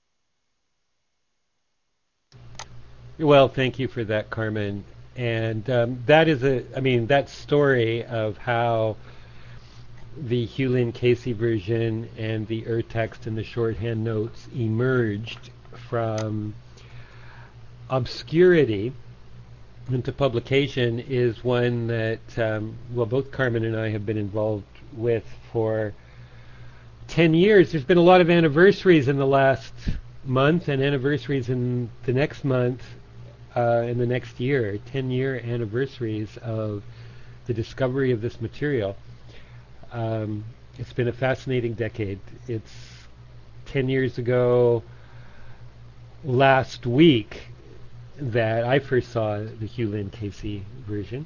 S1: Well, thank you for that, Carmen. And that is that story of how the Hewlin Casey version and the text and the shorthand notes emerged from obscurity into publication is one that, both Carmen and I have been involved with for 10 years. There's been a lot of anniversaries in the last month and anniversaries in the next month, in the next year, 10-year anniversaries of the discovery of this material. It's been a fascinating decade. It's 10 years ago last week that I first saw the Hewlin Casey version.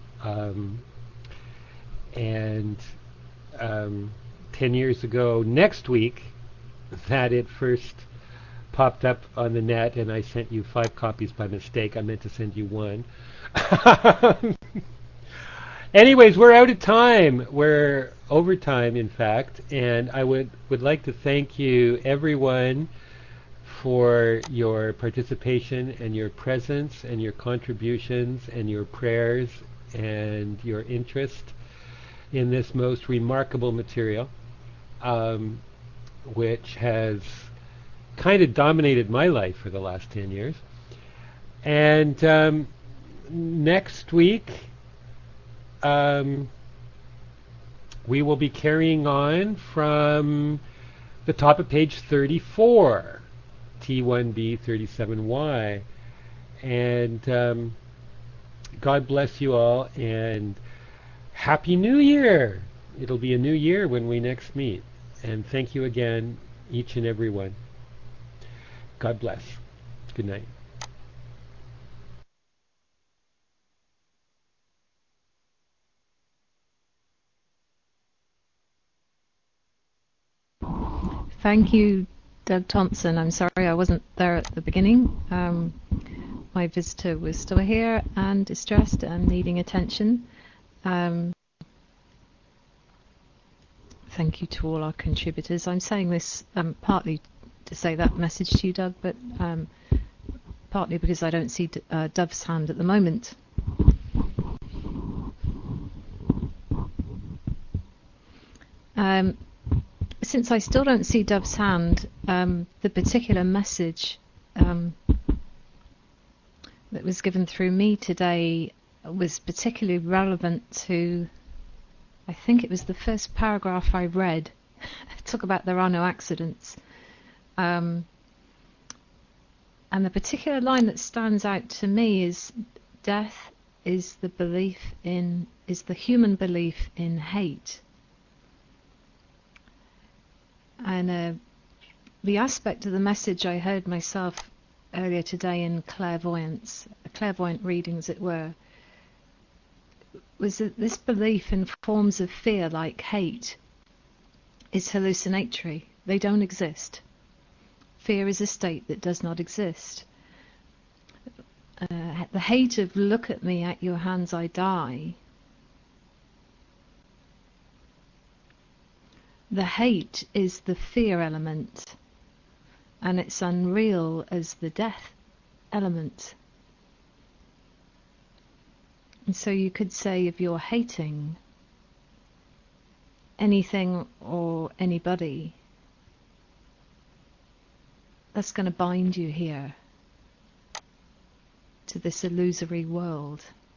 S1: And 10 years ago next week that it first popped up on the net, and I sent you 5 copies by mistake. I meant to send you 1. Anyways, we're out of time. We're over time, in fact, and I would like to thank you, everyone, for your participation and your presence and your contributions and your prayers and your interest in this most remarkable material, which has kind of dominated my life for the last 10 years. And next week, we will be carrying on from the top of page 34, T1b 37y. And God bless you all, and Happy New Year! It'll be a new year when we next meet. And thank you again, each and every one. God bless. Good night.
S5: Thank you, Doug Thompson. I'm sorry I wasn't there at the beginning. My visitor was still here and distressed and needing attention. Thank you to all our contributors. I'm saying this partly to say that message to you, Doug, but partly because I don't see Dove's hand at the moment. Since I still don't see Dove's hand, the particular message that was given through me today was particularly relevant to, I think it was the first paragraph I read. It talked about there are no accidents. And the particular line that stands out to me is, death is the human belief in hate. And the aspect of the message I heard myself earlier today in clairvoyant reading, as it were, was that this belief in forms of fear like hate is hallucinatory. They don't exist. Fear is a state that does not exist. The hate of "look at me, at your hands I die" the hate is the fear element, and it's unreal as the death element. And so you could say if you're hating anything or anybody, that's going to bind you here to this illusory world.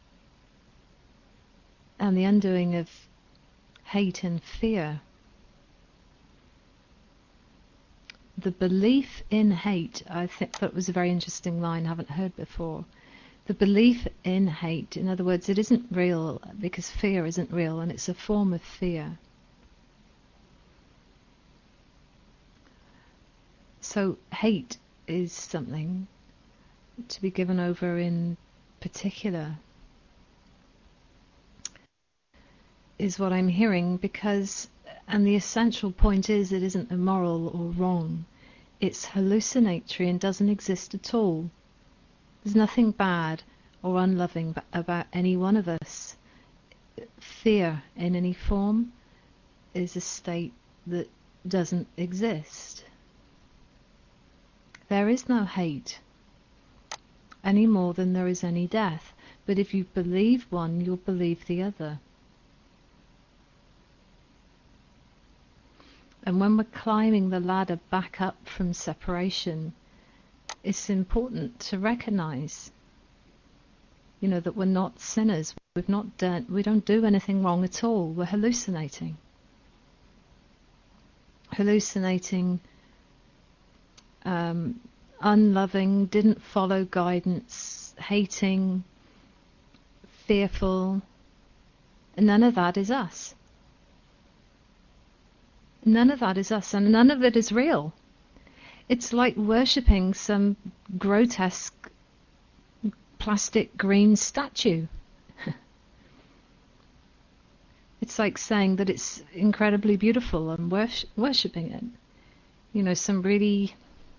S5: And the undoing of hate and fear, the belief in hate, I think that was a very interesting line I haven't heard before. The belief in hate, in other words, it isn't real because fear isn't real, and it's a form of fear. So hate is something to be given over in particular, is what I'm hearing, because, and the essential point is, it isn't immoral or wrong. It's hallucinatory and doesn't exist at all. There's nothing bad or unloving about any one of us. Fear in any form is a state that doesn't exist. There is no hate any more than there is any death. But if you believe one, you'll believe the other. And when we're climbing the ladder back up from separation, it's important to recognize, that we're not sinners. We don't do anything wrong at all. We're hallucinating. Unloving, didn't follow guidance, hating, fearful. And none of that is us. None of that is us, and none of it is real. It's like worshipping some grotesque plastic green statue. It's like saying that it's incredibly beautiful and worshipping it. Some really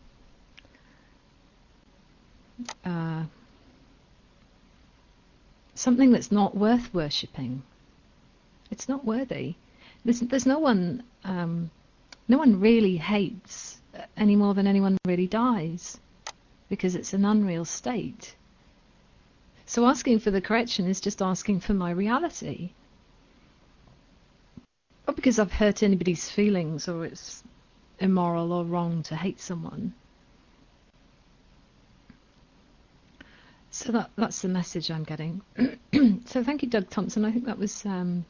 S5: something that's not worth worshipping. It's not worthy. There's no one really hates any more than anyone really dies, because it's an unreal state. So asking for the correction is just asking for my reality. Not because I've hurt anybody's feelings or it's immoral or wrong to hate someone. So that's the message I'm getting. So thank you, Doug Thompson. I think that was...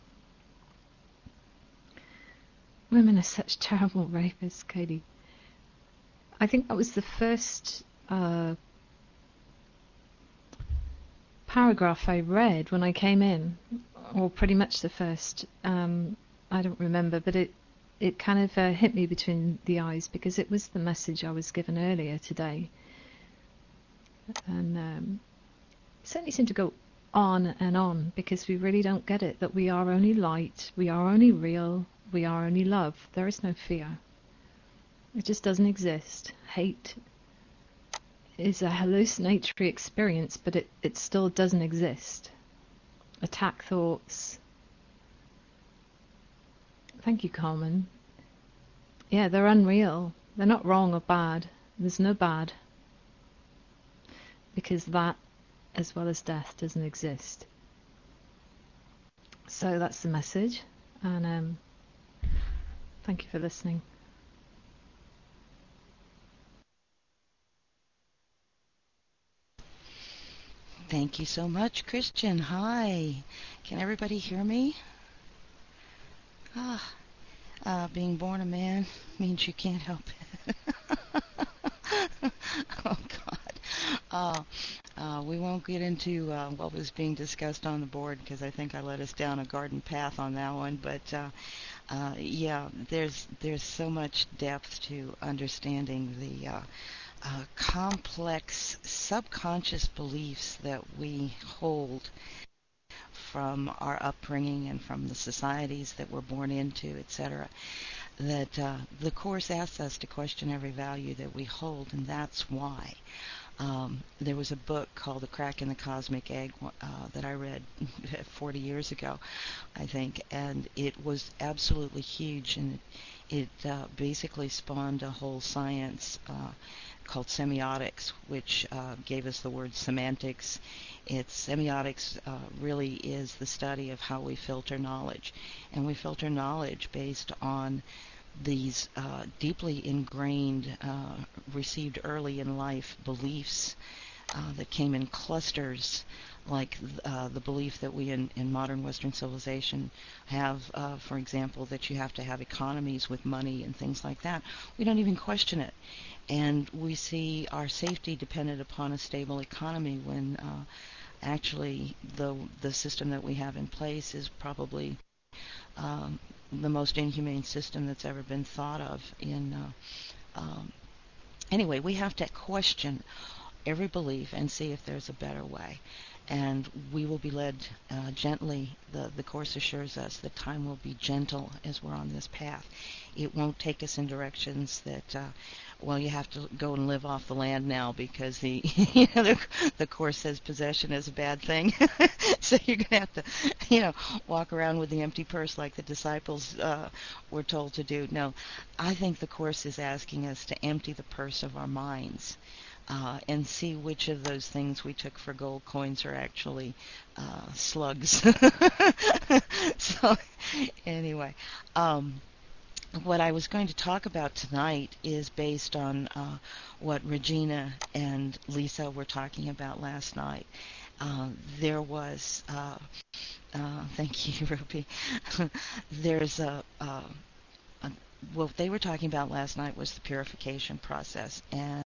S5: Women are such terrible rapists, Katie. I think that was the first paragraph I read when I came in, or pretty much the first. I don't remember, but it kind of hit me between the eyes, because it was the message I was given earlier today. And it certainly seemed to go on and on, because we really don't get it, that we are only light, we are only real, we are only love. There is no fear. It just doesn't exist. Hate is a hallucinatory experience, but it still doesn't exist. Attack thoughts. Thank you, Carmen. Yeah, they're unreal. They're not wrong or bad. There's no bad. Because that, as well as death, doesn't exist. So that's the message. And thank you for listening.
S9: Thank you so much, Christian. Hi. Can everybody hear me? Being born a man means you can't help it. Oh, God. We won't get into what was being discussed on the board, because I think I led us down a garden path on that one. But yeah, there's so much depth to understanding the complex subconscious beliefs that we hold from our upbringing and from the societies that we're born into, etc. That the Course asks us to question every value that we hold, and that's why. There was a book called The Crack in the Cosmic Egg that I read 40 years ago, I think, and it was absolutely huge, and it basically spawned a whole science called semiotics, which gave us the word semantics. Semiotics really is the study of how we filter knowledge, and we filter knowledge based on these deeply ingrained, received early in life beliefs that came in clusters, like the belief that we in modern Western civilization have, for example, that you have to have economies with money and things like that. We don't even question it. And we see our safety dependent upon a stable economy when actually the system that we have in place is probably the most inhumane system that's ever been thought of. Anyway, we have to question every belief and see if there's a better way. And we will be led gently. The Course assures us that time will be gentle as we're on this path. It won't take us in directions that, you have to go and live off the land now because the Course says possession is a bad thing. So you're going to have to, walk around with the empty purse like the disciples were told to do. No, I think the Course is asking us to empty the purse of our minds. And see which of those things we took for gold coins are actually slugs. So anyway, what I was going to talk about tonight is based on what Regina and Lisa were talking about last night. There was, thank you, Ruby. There's what they were talking about last night was the purification process, and